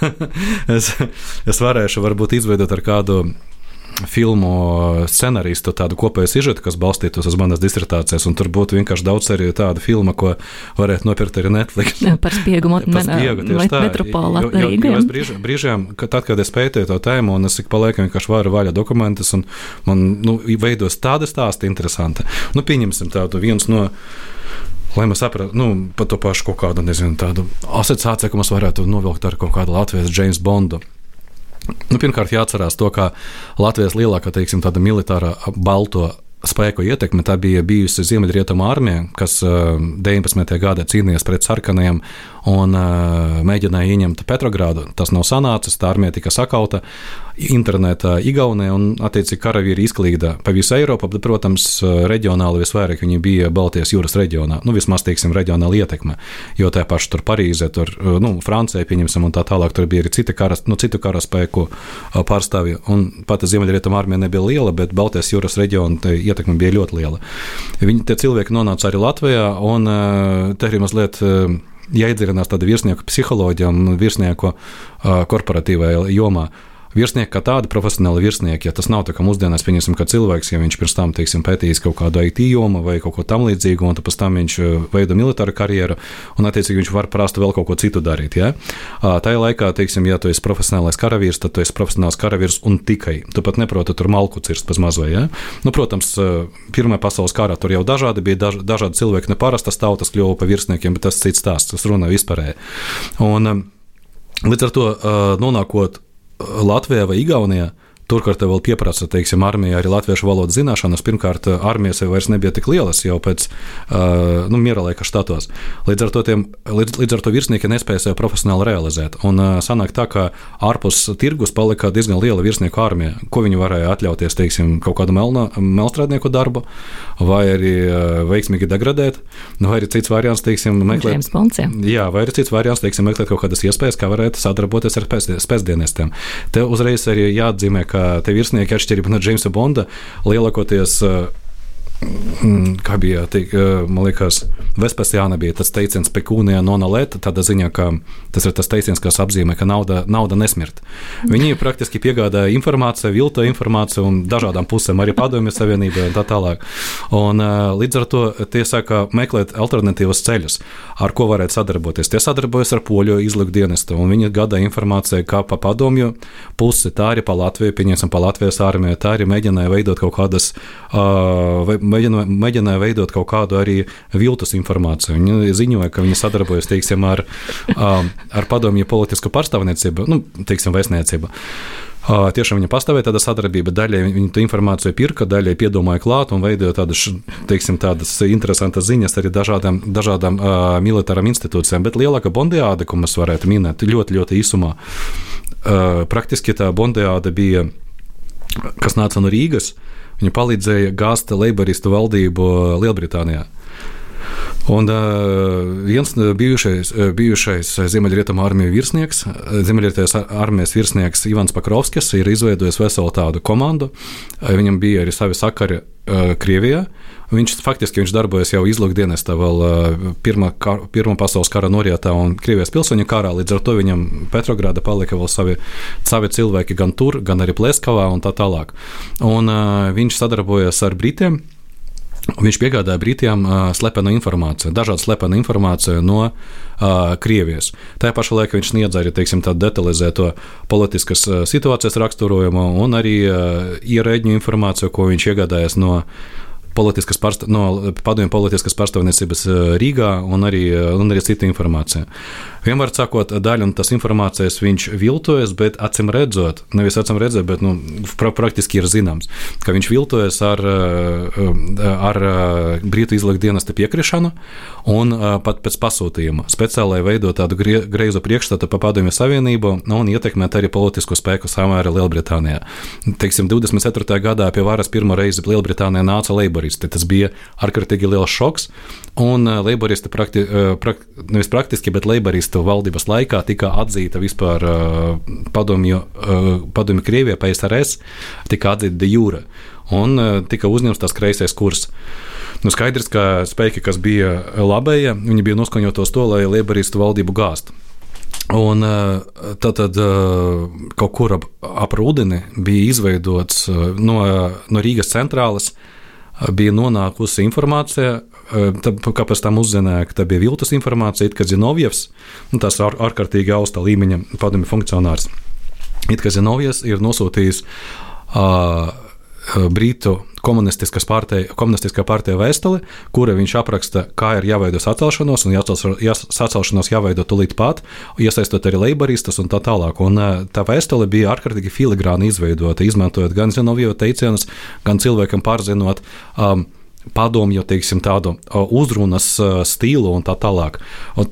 es varēšu varbūt izveidot ar kādu filmu scenaristu tādu kopēju sižetu, kas balstītos uz manas disertācijas, un tur būtu vienkārši daudz arī tāda filma, ko varētu nopirkt arī Netflix. Par spiegu metropolā Rīgā. Jo es brīžiem, tad, kad es pētīju to tēmu, un es ik pa laikam vienkārši varu vaļā dokumentus, un man veidos tāda stāsta interesanta. Pieņemsim tādu viens no, lai mēs saprastu, par to pašu kaut kādu, tādu asociāciju, ka mēs varētu novilkt ar kaut kādu Latvijas James Bondu. Pirmkārt, jāatcerās to, ka Latvijas lielākā, tāda militārā balto spēku ietekme, tā bija bijusi Ziemeļrietumu armija, kas 19. gadā cīnījās pret sarkanajiem un mēģināja ieņemt Petrogrādu. Tas nav sanācis, tā armija tika sakauta internetā Igaunijā un, attiecīgi, karavīri izklīda pa visu Eiropu, bet, protams, reģionāli visvairāk viņi bija Baltijas jūras reģionā, vismaz, reģionāla ietekme, jo tā paša tur Parīze, tur, Francija, pieņemsim, un tā tālāk, tur bija arī citu karaspēku pārstāvji, un pat Ziemeļrietumu armija nebija liela, bet Baltijas jūras reģiona ietekme bija ļoti liela. Tie cilvēki nonāca arī Latvijā, un te arī mazliet jāiedziļinās tāda virsnieku psiholoģija un virsnieku korporatīvajā jomā. Virsnieki kā tādi profesionāli virsnieki, ja tas nav tā kā mūsdienās, pieņemsim, kā cilvēks, ja viņš pirms tam, pētījis kaut kādu IT jomu vai kaut ko tam līdzīgu, un tad pēc tam viņš veido militāru karjeru, un, attiecīgi, viņš var prāst vēl kaut ko citu darīt, ja? Tajā laikā, ja tu esi profesionālais karavīrs, tad tu esi profesionāls karavīrs un tikai. Tu pat neproti tur malku cirst pēc mazvai, ja? Protams, Pirmajā pasaules karā tur jau bija dažādi cilvēki, ne parastas tautas kļuva pa virsniekiem, bet tas cits stāsts, tas runā vispārēji. Un līdz ar to nonākot Latvijā vai Igaunijā, turklāt vēl pieprasa, armijā arī latviešu valodas zināšanas. Pirmkārt, armijas jau vairs nebija tik lielas jau pēc miera laika štatos. Līdz ar to virsnieki nespēja sev profesionāli realizēt. Un sanāk tā, ka ārpus tirgus palika diezgan liela virsnieku armija, ko viņi varēja atļauties, kaut kādu melnstrādnieku darbu, vai arī veiksmīgi degradēt, vai arī cits variants, meklēt. Jā, vai arī cits variants, meklēt kaut kādas iespējas, kā varētu sadarboties ar spēcdienestiem. Te uzreiz arī jāatzīmē, ka te virsnieki atšķirība no Jamesa Bonda lielākoties, kā bija, man liekas, Vespasiāna bija tas teiciens pecūnija non olet, tādā ziņā, ka tas ir tas teiciens, kas apzīmē, ka nauda nesmirt. Viņi praktiski piegādāja informāciju, vilto informāciju un dažādām pusēm, arī Padomju Savienībai un tā tālāk. Un līdz ar to tie saka meklēt alternatīvas ceļus, ar ko varētu sadarboties. Tie sadarbojas ar poļu izlūkdienestu, un viņi gādā informāciju kā pa Padomju pusi, tā arī pa Latviju, pieņemsim pa Latvijas armiju, tā arī mēģināja veidot kaut kādas mēģināja veidot kaut kādu arī viltus informāciju. Viņi ziņoja, ka viņi sadarbojas, teiksim, ar padomju politisku pārstāvniecību, teiksim, vēstniecību. Tiešām viņa pastāvēja tāda sadarbība, daļai viņa tu informāciju pirka, daļai piedomāja klāt un veidoja tādas, teiksim, tādas interesantas ziņas arī dažādām militāram institūcijām, bet lielāka bondiāde, ko mēs varētu minēt, ļoti, ļoti īsumā. Praktiski tā bondiāde bija, kas nāca no Rīgas, viņa palīdzēja gāzt leiboristu valdību Lielbritānijā. Un viens bijušais Ziemeļrietumu armijas virsnieks Ivans Pakrovskis ir izveidojis veselu tādu komandu. Viņam bija arī savi sakari Krievijā. Viņš darbojas jau izlūkdienestā vēl Pirmā pasaules kara norietā un Krievijas pilsoņu karā, līdz ar to viņam Petrogrāda palika vēl savi cilvēki gan tur, gan arī Pleskavā un tā tālāk. Un viņš sadarbojas ar Britiem. Viņš piegādāja Britiem slepenu informāciju, dažādu slepenu informāciju no Krievijas. Tajā pašā laikā viņš sniedz arī, teiksim, tādu detalizēto politiskas situācijas raksturojumu un arī ierēģņu informāciju, ko viņš iegādājas no padomju politiskas pārstāvniecības Rīgā un arī cita informācija. Vienmēr sakot, daļu un tas informācijas viņš viltojas, bet nevis acim redzot, bet praktiski ir zināms, ka viņš viltojas ar Brītu izlūkdienesta piekrišanu un pat pēc pasūtījuma, speciāli veidot tādu greizu priekšstatu pa Padomju Savienību un ietekmēt arī politisku spēku samēru Lielbritānijā. Teiksim, 24. gadā pie varas pirmo reizi Lielbritānijā nāca leiboristi. Tas bija ārkārtīgi liels šoks, un leiboristi nevis praktiski, bet leiboristi valdības laikā tika atzīta vispār padomju Krievijā, PSRS, tika atzīta de jure, un tika uzņemts tas kreisais kurs. Skaidrs, ka spēki, kas bija labējie, viņi bija noskaņotos to, lai leiboristu valdību gāzt. Un tad kaut kur ap rudeni bija izveidots no Rīgas centrālas, bija nonākusi informācija, kāpēc tam uzzināja, ka tā bija viltus informācija, it kā Zinovjevs, tas ārkārtīgi augsta līmeņa padomju funkcionārs. It kā Zinovjevs ir nosūtījis Brītu komunistiskā partija vēstuli, kura viņš apraksta, kā ir jāveido sacelšanos, un sacelšanos jāveido tūlīt pat, iesaistot arī leiboristus un tā tālāk. Un tā vēstule bija ārkārtīgi filigrāni izveidota, izmantojot gan Zinovjeva teicienus, gan cilvēkam pārzinot padomju, teiksim, tādu uzrunas stilu un tā tālāk. Un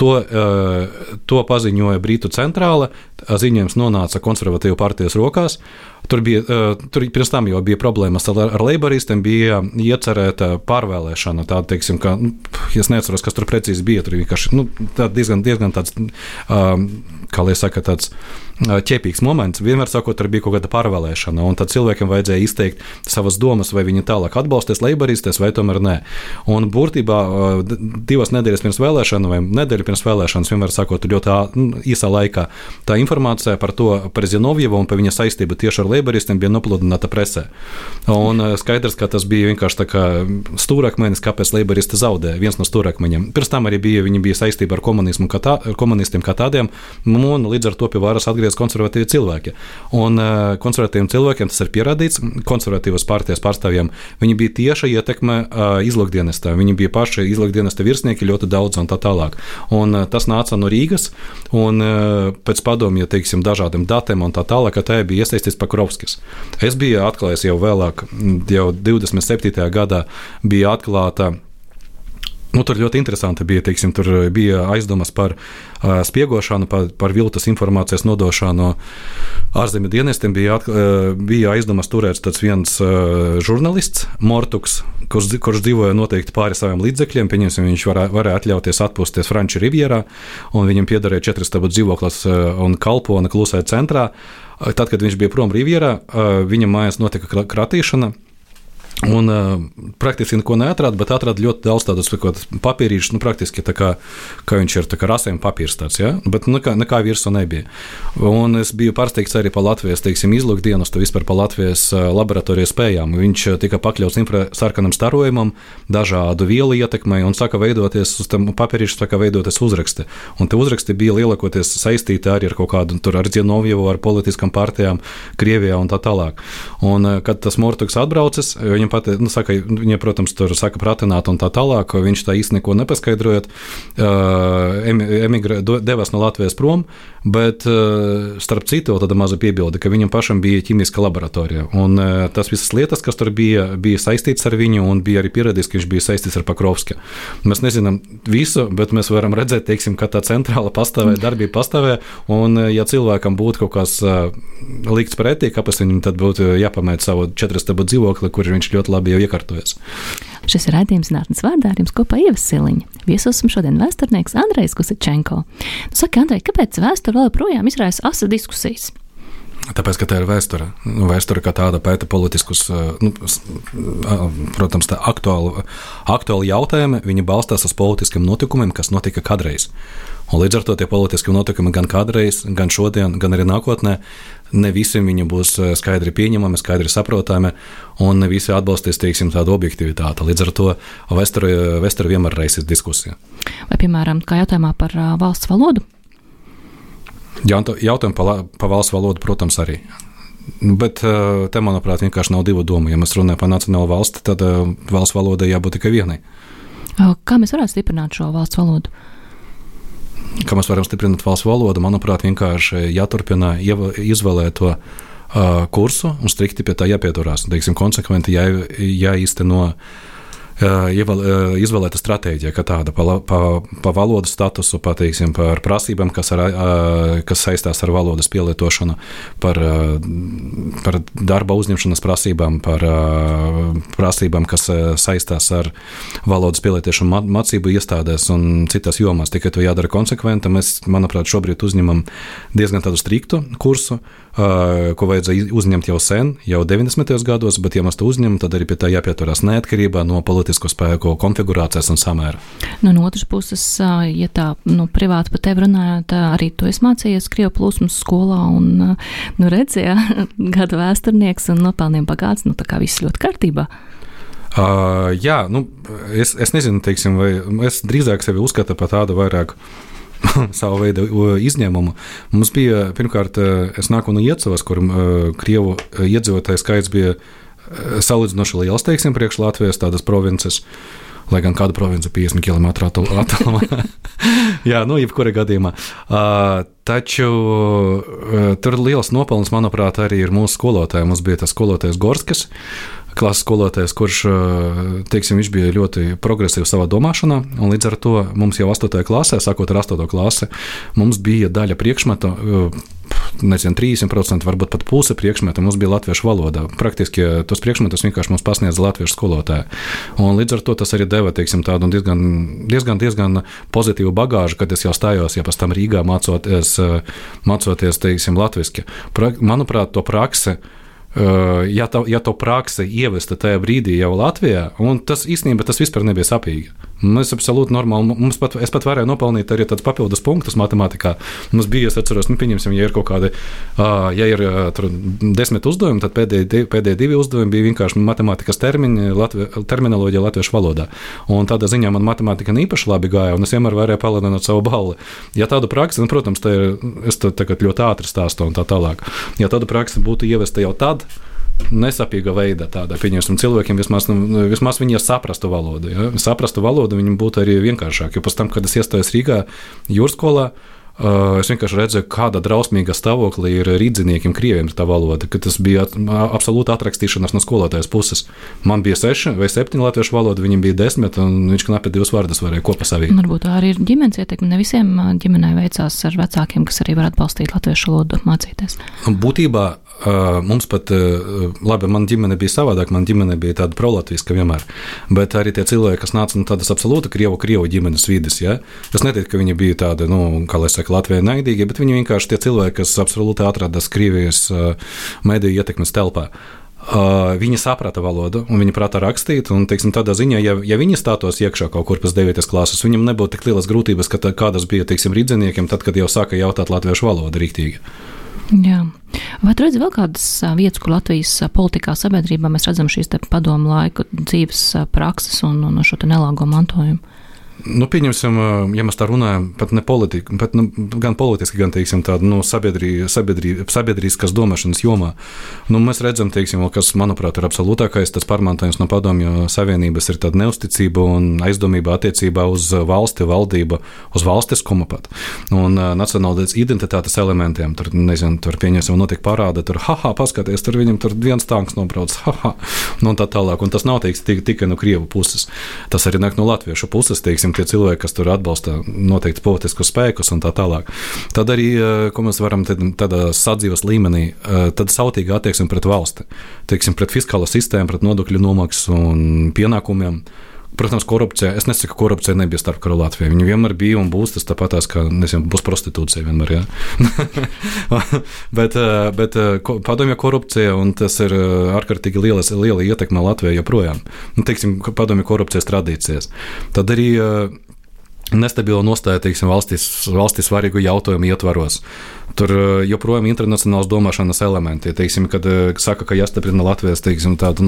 to paziņoja Brītu centrāla, ziņojums nonāca konservatīvu partijas rokās. Tur pirms tam jau bija problēmas ar leiboristiem, bija iecerēta pārvēlēšana, tāda, teiksim, ka, es neatceros, kas tur precīzi bija, tur vienkārši, diezgan tāds, kā lai saka, tāds ķepīgs moments. Vienmēr sakot, tur bija kaut kāda pārvēlēšana, un tad cilvēkiem vajadzēja izteikt savas domas, vai viņi tālāk atbalstīs leiboristes, vai tomēr nē. Un būtībā 2 nedēļas pirms vēlēšana, vai nedēļa pirms vēlēšanas, vienmēr sakot, ļoti īsā laikā, tā informācija par Zinovjevu un par viņa saistību tieši ar leiboristiem bija nopludināta presē. Un skaidrs, ka tas bija vienkārši tā kā stūrakmenis, kāpēc leiboristi zaudēja, viens no stūrakmeņiem. Pirms tam arī viņi bija saistība ar komunistiem kā tādiem, un līdz ar to pie varas atgriez konservatīvi cilvēki. Un konservatīviem cilvēkiem tas ir pierādīts, konservatīvas partijas pārstāvjiem, viņi bija tieši ietekme izlūkdienestā, viņi bija paši izlūkdienesta virsnieki ļoti daudz un tā tālāk. Un tas nāca no Rīgas, un pēc padomju, teiksim, dažādiem datiem un tā tālāk, ka tajā bija iesaistīts Pakrovskis. Es biju atklājis jau vēlāk, jau 27. gadā bija atklāta. Tur ļoti interesanti bija, teiksim, tur bija aizdomas par spiegošanu, par viltus informācijas nodošanu ārzemju dienestiem. Bija aizdomas turēts tāds viens žurnālists, Mortuks, kurš dzīvoja noteikti pāri saviem līdzekļiem. Pieņemsim, viņš varēja atļauties atpūsties Franču Rivjerā, un viņam piederēja 4 stabu dzīvoklis un kalpona klusē centrā. Tad, kad viņš bija prom Rivjerā, viņa mājās notika kratīšana. Un praktiski neko neatrada, bet atrada ļoti daudz tādus papīrīšus, praktiski tā kā viņš ir tā kā rasēm papīrs tāds, ja? Bet nekā virsū nebija. Un es biju pārsteigts arī par Latvijas, teiksim, izlūkdienestu, vispār par Latvijas laboratorijas spējām. Viņš tika pakļauts infrasarkanam starojumam, dažādu vielu ietekmei, un saka veidoties uz tam papīrīšu, saka veidoties uzraksti. Un te uzraksti bija lielākoties saistīti arī ar kaut kādu, tur ar Zinovjevu, ar politiskām partijām, Krievijā un tā tālāk. Un kad tas Mortuks atbraucis, viņam viņa, protams, tur saka pratināt un tā tālāk, viņš tā īsti neko nepaskaidrojot, devās no Latvijas prom, bet starp citu tāda maza piebilde, ka viņam pašam bija ķīmiska laboratorija, un tas visas lietas, kas tur bija saistīts ar viņu, un bija arī pierādījis, ka viņš bija saistīts ar Pakrovski. Mēs nezinām visu, bet mēs varam redzēt, teiksim, ka tā centrāla pastāvē, darbība pastāvē, un ja cilvēkam būtu kaut kas likts pretī, kāpēc viņam tad būtu jāpamēt savu 4 stabu dzīvokli, kur viņš ļoti labi jau iekārtojas. Šis ir raidījums Zinātnes vārdā, ar jums kopā Ieva Siliņa. Viesos šodien vēsturnieks Andrejs Kusičenko. Saka, Andrej, kāpēc vēsture vēl projām izraisa asas diskusijas? Tāpēc, ka tā ir vēsture. Vēsture kā tāda pēta politiskus, protams, tā aktuāli jautājumi, viņi balstās uz politiskiem notikumiem, kas notika kādreiz. Un līdz ar to tie politiskie notikumi gan kādreiz, gan šodien, gan arī nākotnē, ne visiem viņi būs skaidri pieņemami, skaidri saprotami, un ne visi atbalstīs, teiksim, tādu objektivitāti. Līdz ar to vēsture vienmēr raisīs diskusiju. Vai, piemēram, kā jautājumā par valsts valodu? Jautājumu par valsts valodu, protams, arī. Bet te, manuprāt, vienkārši nav divu domu. Ja mēs runājam par nacionālu valsti, tad valsts valodai jābūt tikai vienai. Kā mēs varētu stiprināt šo valsts valodu? Kā mēs varam stiprināt valsts valodu? Manuprāt, vienkārši jāturpina izvēlēt to kursu un strikti pie tā jāpieturās. Teiksim, konsekventi jāīsteno izvēlēta stratēģija, kā tāda pa valodas statusu, pateiksim, par prasībām, kas saistās ar valodas pielietošanu, par darba uzņemšanas prasībām, par prasībām, kas saistās ar valodas pielietošanu mācību iestādēs un citās jomās. Tikai to jādara konsekventi. Mēs, manuprāt, šobrīd uzņemam diezgan tādu striktu kursu, ko vajadzēja uzņemt jau sen, jau 90. gados, bet ja mēs to uzņemam, tad arī pie tā jāpieturās neatkarībā no politisko spēku konfigurācijas un samēra. No otras puses, ja tā privāti par tevi runājot, arī tu esi mācījies Krievu plūsmas skolā un redzi, gada vēsturnieks un nopelniem bagāts, tā kā viss ļoti kārtībā. Jā, es nezinu, teiksim, vai es drīzāk sevi uzskatu par tādu vairāk savu veidu izņēmumu. Mums bija, pirmkārt, es nāku no Iecavas, kur Krievu iedzīvotāju skaits bija salīdzinoši liels, teiksim, priekš Latvijas tādas provinces, lai gan kāda province 50 km attālumā. Jā, jebkura gadījumā. Taču tur liels nopelns, manuprāt, arī ir mūsu skolotājiem. Mums bija tas skolotājs Gorskis, klases skolotājs, kurš, teiksim, viņš bija ļoti progresīvs savā domāšanā, un līdz ar to mums jau 8. klasē, sākot ar 8. klasi, mums bija daļa priekšmetu, 30%, varbūt pat puse priekšmetu mums bija latviešu valoda. Praktiski tos priekšmetus vienkārši mums pasniedza latviešu skolotāji. Un līdz ar to tas arī deva, teiksim, tādu diezgan pozitīvu bagāžu, kad es jau stājos, pēc tam Rīgā mācoties, teiksim, latviski. Manuprāt, to praksi, ja to praksi ievesta tajā brīdī jau Latvijā, un tas īstenībā tas vispār nebija sapīgi. Mēs absolūti normāli, es pat varēju nopelnīt arī tādus papildus punktus matemātikā. Mums bija, es atceros, pieņemsim, ja ir kaut kādi, ja ir tur 10 uzdevumi, tad pēdējie 2 uzdevumi bija vienkārši matemātikas terminoloģija latviešu valodā. Un tādā ziņā man matemātika īpaši labi gāja, un es vienmēr varēju palielināt savu balli. Ja tādu praksi, protams, es to tagad ļoti ātri stāstu un tā tālāk. Ja tādu praksi būtu ievesta jau tad, nesapīga veidā tādā, pieņemsim, cilvēkiem vismaz viņi saprastu valodu. Ja? Saprastu valodu, viņam būtu arī vienkāršāk, jo pēc tam, kad es iestājos Rīgā jūrskolā, es vienkārši redzēju, kāda drausmīga stāvoklī ir rīdziniekiem, krieviem tā valoda, ka tas bija absolūti atrakstīšanās no skolotājas puses. Man bija 6 vai 7 latviešu valoda, viņam bija 10, un viņš knapi 2 vārdus varēja kopā savīt. Varbūt arī ir ģimenes ietekme, ne visiem ģimenei veicās ar vecākiem, kas arī var atbalstīt latviešu valodu mācīties. Būtībā mums pat, labi, man ģimene bija savādāk, man ģimene bija tāda prolatviska vienmēr, bet arī tie cilvēki, kas nāca no tādas absolūti krievu ģimenes vides, ja? Es neteicu, ka viņi bija tādi, kā lai saka, Latvijai naidīgi, bet viņi vienkārši tie cilvēki, kas absolūti atradās Krievijas mediju ietekmes telpā. Viņi saprata valodu, un viņi prātā rakstīt, un, teiksim, tādā ziņā, ja viņi stātos iekšā kaut kur pēc 9. klases, viņam nebūtu tik lielas grūtības, kādas bija, teiksim, rīdziniekiem, tad, kad jau sāka jautāt latviešu valodu rīktīgi. Jā. Vai tu redzi vēl kādas vietas, kur Latvijas politikā, sabiedrībā mēs redzam šīs te padomu laiku dzīves prakses un šo te nelāgo mantojumu? Pieņemsim, ja mēs tā runājam, pat ne politika, bet gan politiski, gan, teiksim, tāda, sabiedriskas domāšanas jomā. Mēs redzam, teiksim, kas, manuprāt, ir absolūtākais, tas pārmantojums no Padomju Savienības ir tāda neusticība un aizdomība attiecībā uz valsti, valdību, uz valstiskumu pat. Un nacionālās identitātes elementiem, tur pieņemsim, notiek parāda, tur, paskaties, tur viņam tur viens tanks nobrauc, un tā tālāk. Un tas nav, teiksim, tikai no Krievu puses. Tas arī nāk no latviešu puses, teiksim, tie cilvēki, kas tur atbalsta noteikti politiskus spēkus un tā tālāk. Tad arī, ko mēs varam tādā sadzīves līmenī, tad sautīga attieksme pret valsti, teiksim, pret fiskālo sistēmu, pret nodokļu nomaksu un pienākumiem. Protams, korupcija, es nesaku, ka korupcija nebija starpkara Latvijā. Viņa vienmēr bija un būs tas tāpatās, ka, būs prostitūcija vienmēr, bet padomju korupcija, un tas ir ārkārtīgi liela ietekme Latvijā joprojām. Teiksim, padomju korupcijas tradīcijas. Tad arī nestabila nostāja, teiksim, valstī svarīgu jautājumu ietvaros. Tur joprojām internacionāls domāšanas elementi. Teiksim, kad saka, ka jāstiprina Latvijas, teiksim, tāda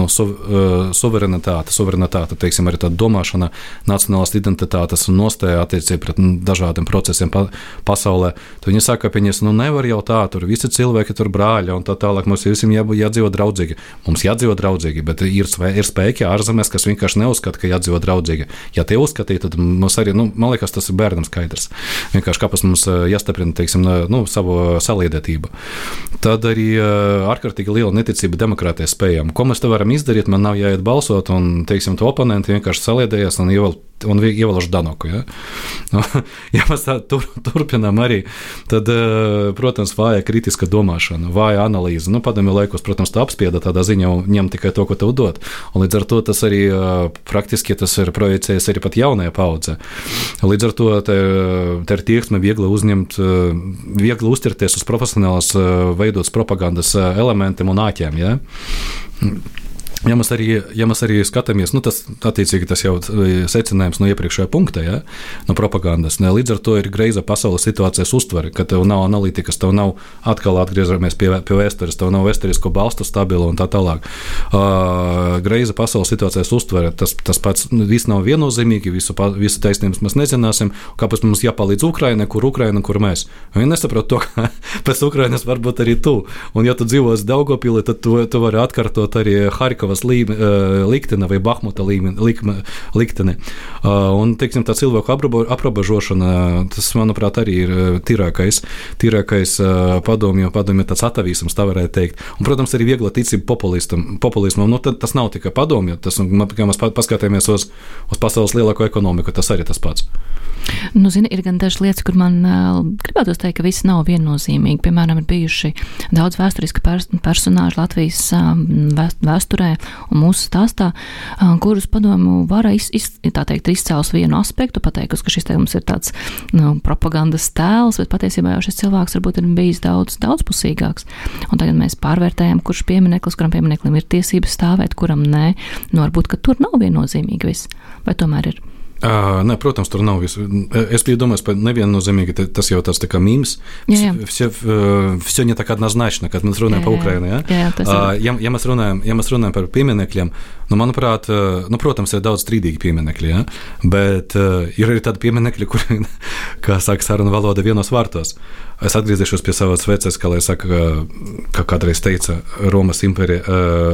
suverenitāte, teiksim, arī tāda domāšana, nacionālās identitātes un nostāja attiecībā pret dažādiem procesiem pasaulē. Tad viņi saka, ka viņi nevar jau tā, tur visi cilvēki tur brāļi un tā tālāk. Mums visiem jādzīvo draudzīgi. Mums jādzīvo draudzīgi, bet ir spēki ārzemēs, kas vienkārši neuzskata, ka jādzīvo draudzīgi. Ja tie uzskatīja, tad mums arī, man liekas, tas ir bērnam skaidrs. Vienkārši kāpēc mums jāstiprina, teiksim, savu saliedētību. Tad arī ārkārtīgi liela neticība demokrātijas spējām. Ko mēs te varam izdarīt? Man nav jāiet balsot, un, teiksim, to oponenti vienkārši saliedējas un ievēl Ždanoku. Ja? Ja mēs tā turpinām arī, tad, protams, vāja kritiska domāšana, vāja analīze. Padomju laikos, protams, tā apspieda tādā ziņā ņem tikai to, ko tev dod. Un līdz ar to tas arī praktiski tas ir projicējies arī pat jaunajā paudzē. Līdz ar to te ir tieksme viegli uzķerties uz profesionālas veidotas propagandas elementiem un āķiem. Ja? Ja mēs arī skatāmies, tas attiecīgi tas jau secinājums no iepriekšējā punkta, ja, no propagandas. Līdz ar to ir greiza pasaules situācijas uztvere, ka tev nav analītikas, tev nav atkal atgriežamies pie vēstures, tev nav vēsturisko balstu stabilu un tā tālāk. Greiza pasaules situācijas uztvere, tas pats viss nav viennozīmīgi, visu taisnības mēs nezināsim, kāpēc mums jāpalīdz Ukraina, kur mēs. Viņi nesaprot to, ka pēc Ukrainas varbūt arī tu. Un ja tu dzīvos Daugavpilī, tad tu vari atkārtot arī Harkivas likteni vai Bahmuta likteni. Un, teiksim, tā cilvēku aprobežošana, tas, manuprāt, arī ir tīrākais padomju tāds atavīsums, tā varētu teikt. Un, protams, arī viegla ticība populismam. Tas nav tikai padomju, kā mēs paskatāmies uz pasaules lielāko ekonomiku, tas arī tas pats. Zini, ir gan dažas lietas, kur man gribētos teikt, ka viss nav viennozīmīgi. Piemēram, ir bijuši daudz vēsturiski personāži Latvijas vēsturē un mūsu stāstā, kurus padomu vara izcēlus vienu aspektu, pateikusi, ka šis mums ir tāds propagandas tēls, bet patiesībā jau šis cilvēks varbūt ir bijis daudzpusīgāks. Un tagad mēs pārvērtējam, kurš piemineklis, kuram piemineklim ir tiesības stāvēt, kuram nē. Varbūt, ka tur nav viennozīmīgi viss, vai tomēr ir? Nē, protams, tur nav visu. Es biju domājis par neviennozīmīgi, tas jau tāds tā kā mīms. Все не так однозначно, kad mēs runājam par Ukrainu. Ja mēs runājam par pieminekļiem, manuprāt, protams, ir daudz strīdīgi pieminekļi, ja? Bet ir arī tādi pieminekļi, kuri, kā saka saruna valoda, vienos vārtos. Es atgriezīšos pie savas veces, kā lai saka, kā kādreiz teica Romas impērija,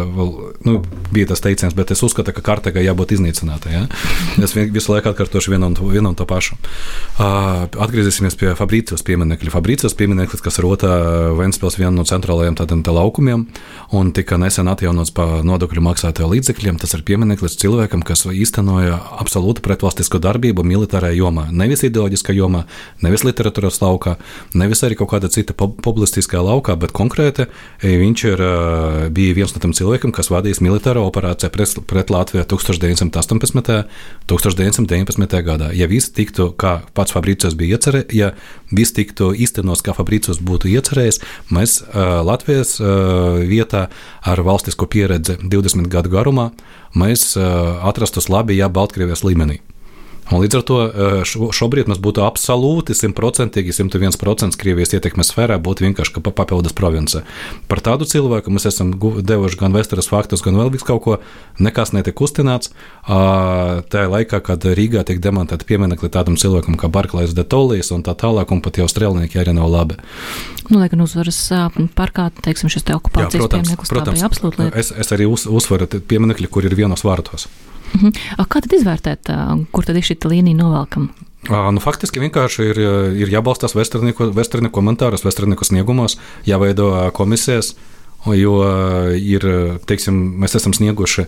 bija tas teiciens, bet es uzskatu, ka Kartagai jābūt iznīcinātai. Ja? Es visu laiku atkārtošu vienu un to pašu. Atgriezīsimies pie Fabricius pieminekļa. Fabricius piemineklis, kas ir Ventspils viena no centrālajiem tādiem laukumiem, un tika nesen atjaunots pa nodokļu maksātāju līdzekļiem. Tas ir piemineklis cilvēkam, kas īstenoja absolūti pretvalstisko darbību militārajā jomā. Nevis ideoloģiskā jomā, nevis literatūras laukā, nevis arī kaut kāda cita publiciskā laukā, bet konkrēti viņš bija viens no tiem cilvēkiem, kas vadījis militāro operāciju pret Latviju 1918. 1919. gadā. Ja viss tiktu, kā pats Fabricius bija iecerējis, ja viss tiktu īstenos, kā Fabricius būtu iecerējis, mēs Latvijas vietā ar valstisko pieredzi 20 gadu garumā mēs atrastos labi, Baltkrievijas līmenī. Un līdz ar to šobrīd mums būtu absolūti 100%, 101% Krievijas ietekmes sfērā būtu vienkārši papildus province. Par tādu cilvēku mēs esam devuši gan vēstures faktus, gan vēl kaut ko, nekas netiek uztināts. Tajā laikā, kad Rīgā tiek demontēti pieminekli tādam cilvēkam kā Barklais de Tollijas un tā tālāk, un pat jau strēlnieki arī nav labi. Lai gan uzvaras parkā, teiksim, šis te okupācijas piemineklis, tā bija absolūti lieta. Es arī uzsveru pieminekļi, kur ir vienos vārtos. Kā tad izvērtēt, kur tad ir šī līnija novelkama? Faktiski vienkārši ir jābalstās vēsturnieku komentāros, vēsturnieku sniegumos, jāveido komisijas, jo teiksim, mēs esam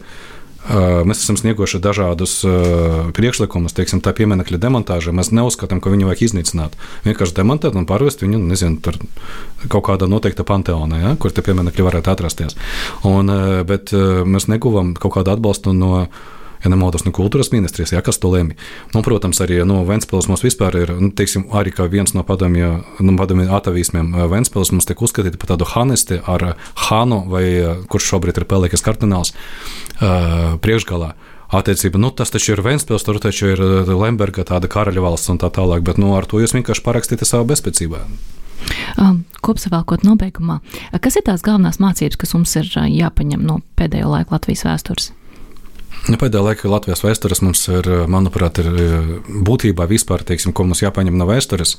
snieguši dažādus priekšlikumus, teiksim, tā pieminekļa demontāža. Mēs neuzskatām, ka viņu vajag iznīcināt. Vienkārši demontēt un pārvest viņu, tur kaut kādā noteikta panteona, ja, kur tie pieminekļi varētu atrasties. Bet mēs neguvam kaut kādu atbalstu no kultūras ministrijas, kas to lemj. Protams, arī Ventspils mums vispār ir, teiksim, arī kā viens no padomju atavīsmiem. Ventspils mums tiek uzskatīta par tādu hanisti ar Hanu, vai kurš šobrīd ir Pelēkas kardināls priekšgalā. Attiecība, tas taču ir Ventspils, tur taču ir Lemberga tāda karaļa valsts un tā tālāk, bet ar to jūs vienkārši parakstīte savu bezspēcībā. Kopsavēlkot nobeigumā, kas ir tās galvenās mācības, kas mums ir jāpaņem no pēdējo laiku Latvijas vēstures? Pēdējā laikā Latvijas vēstures mums ir, manuprāt, būtībā vispār, teiksim, ko mums jāpaņem no vēstures.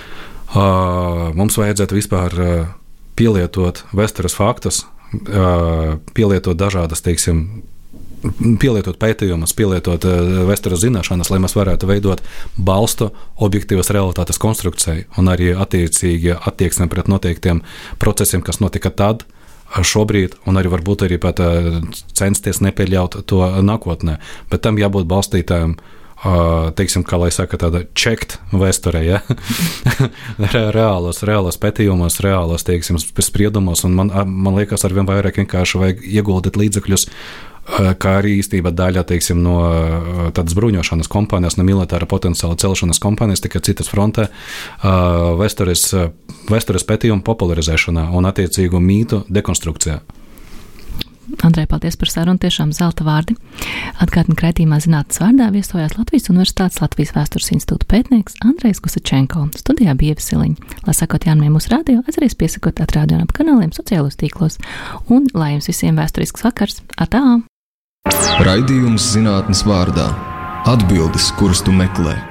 Mums vajadzētu vispār pielietot vēstures faktus, pielietot dažādas, teiksim, pielietot pētījumus, pielietot vēstures zināšanas, lai mēs varētu veidot balstu objektīvas realitātes konstrukcijai un arī attiecīgi attieksmi pret noteiktiem procesiem, kas notika tad, šobrīd, un arī varbūt arī pat censties nepieļaut to nākotnē. Bet tam jābūt balstītājiem, teiksim, kā lai saka, tāda checked vēsturē, ja? reālos pētījumos, reālos, teiksim, spriedumos, un man liekas, arvien vairāk vienkārši vajag ieguldīt līdzekļus, kā arī īstenībā daļa, teiksim, no tādas bruņošanas kompānijas, no militāra potenciāla celšanas kompānijas, tikai citas frontē, vēstures pētījumu popularizēšanā un attiecīgu mītu dekonstrukcijā. Andrej, paldies par sarunu, tiešām zelta vārdi. Atgādini, ka raidījumā Zinātnes vārdā viesojās Latvijas Universitātes Latvijas Vēstures institūta pētnieks Andrejs Gusačenko. Studijā bija Ieva Siliņa. Lai sakot jaunumiem mūsu radio, atceries piesakot atrādio ap kanāliem sociālos tīklos. Un lai jums visiem vēsturisks vakars. Atā! Raidījums Zinātnes vārdā. Atbildes, kuras tu meklē.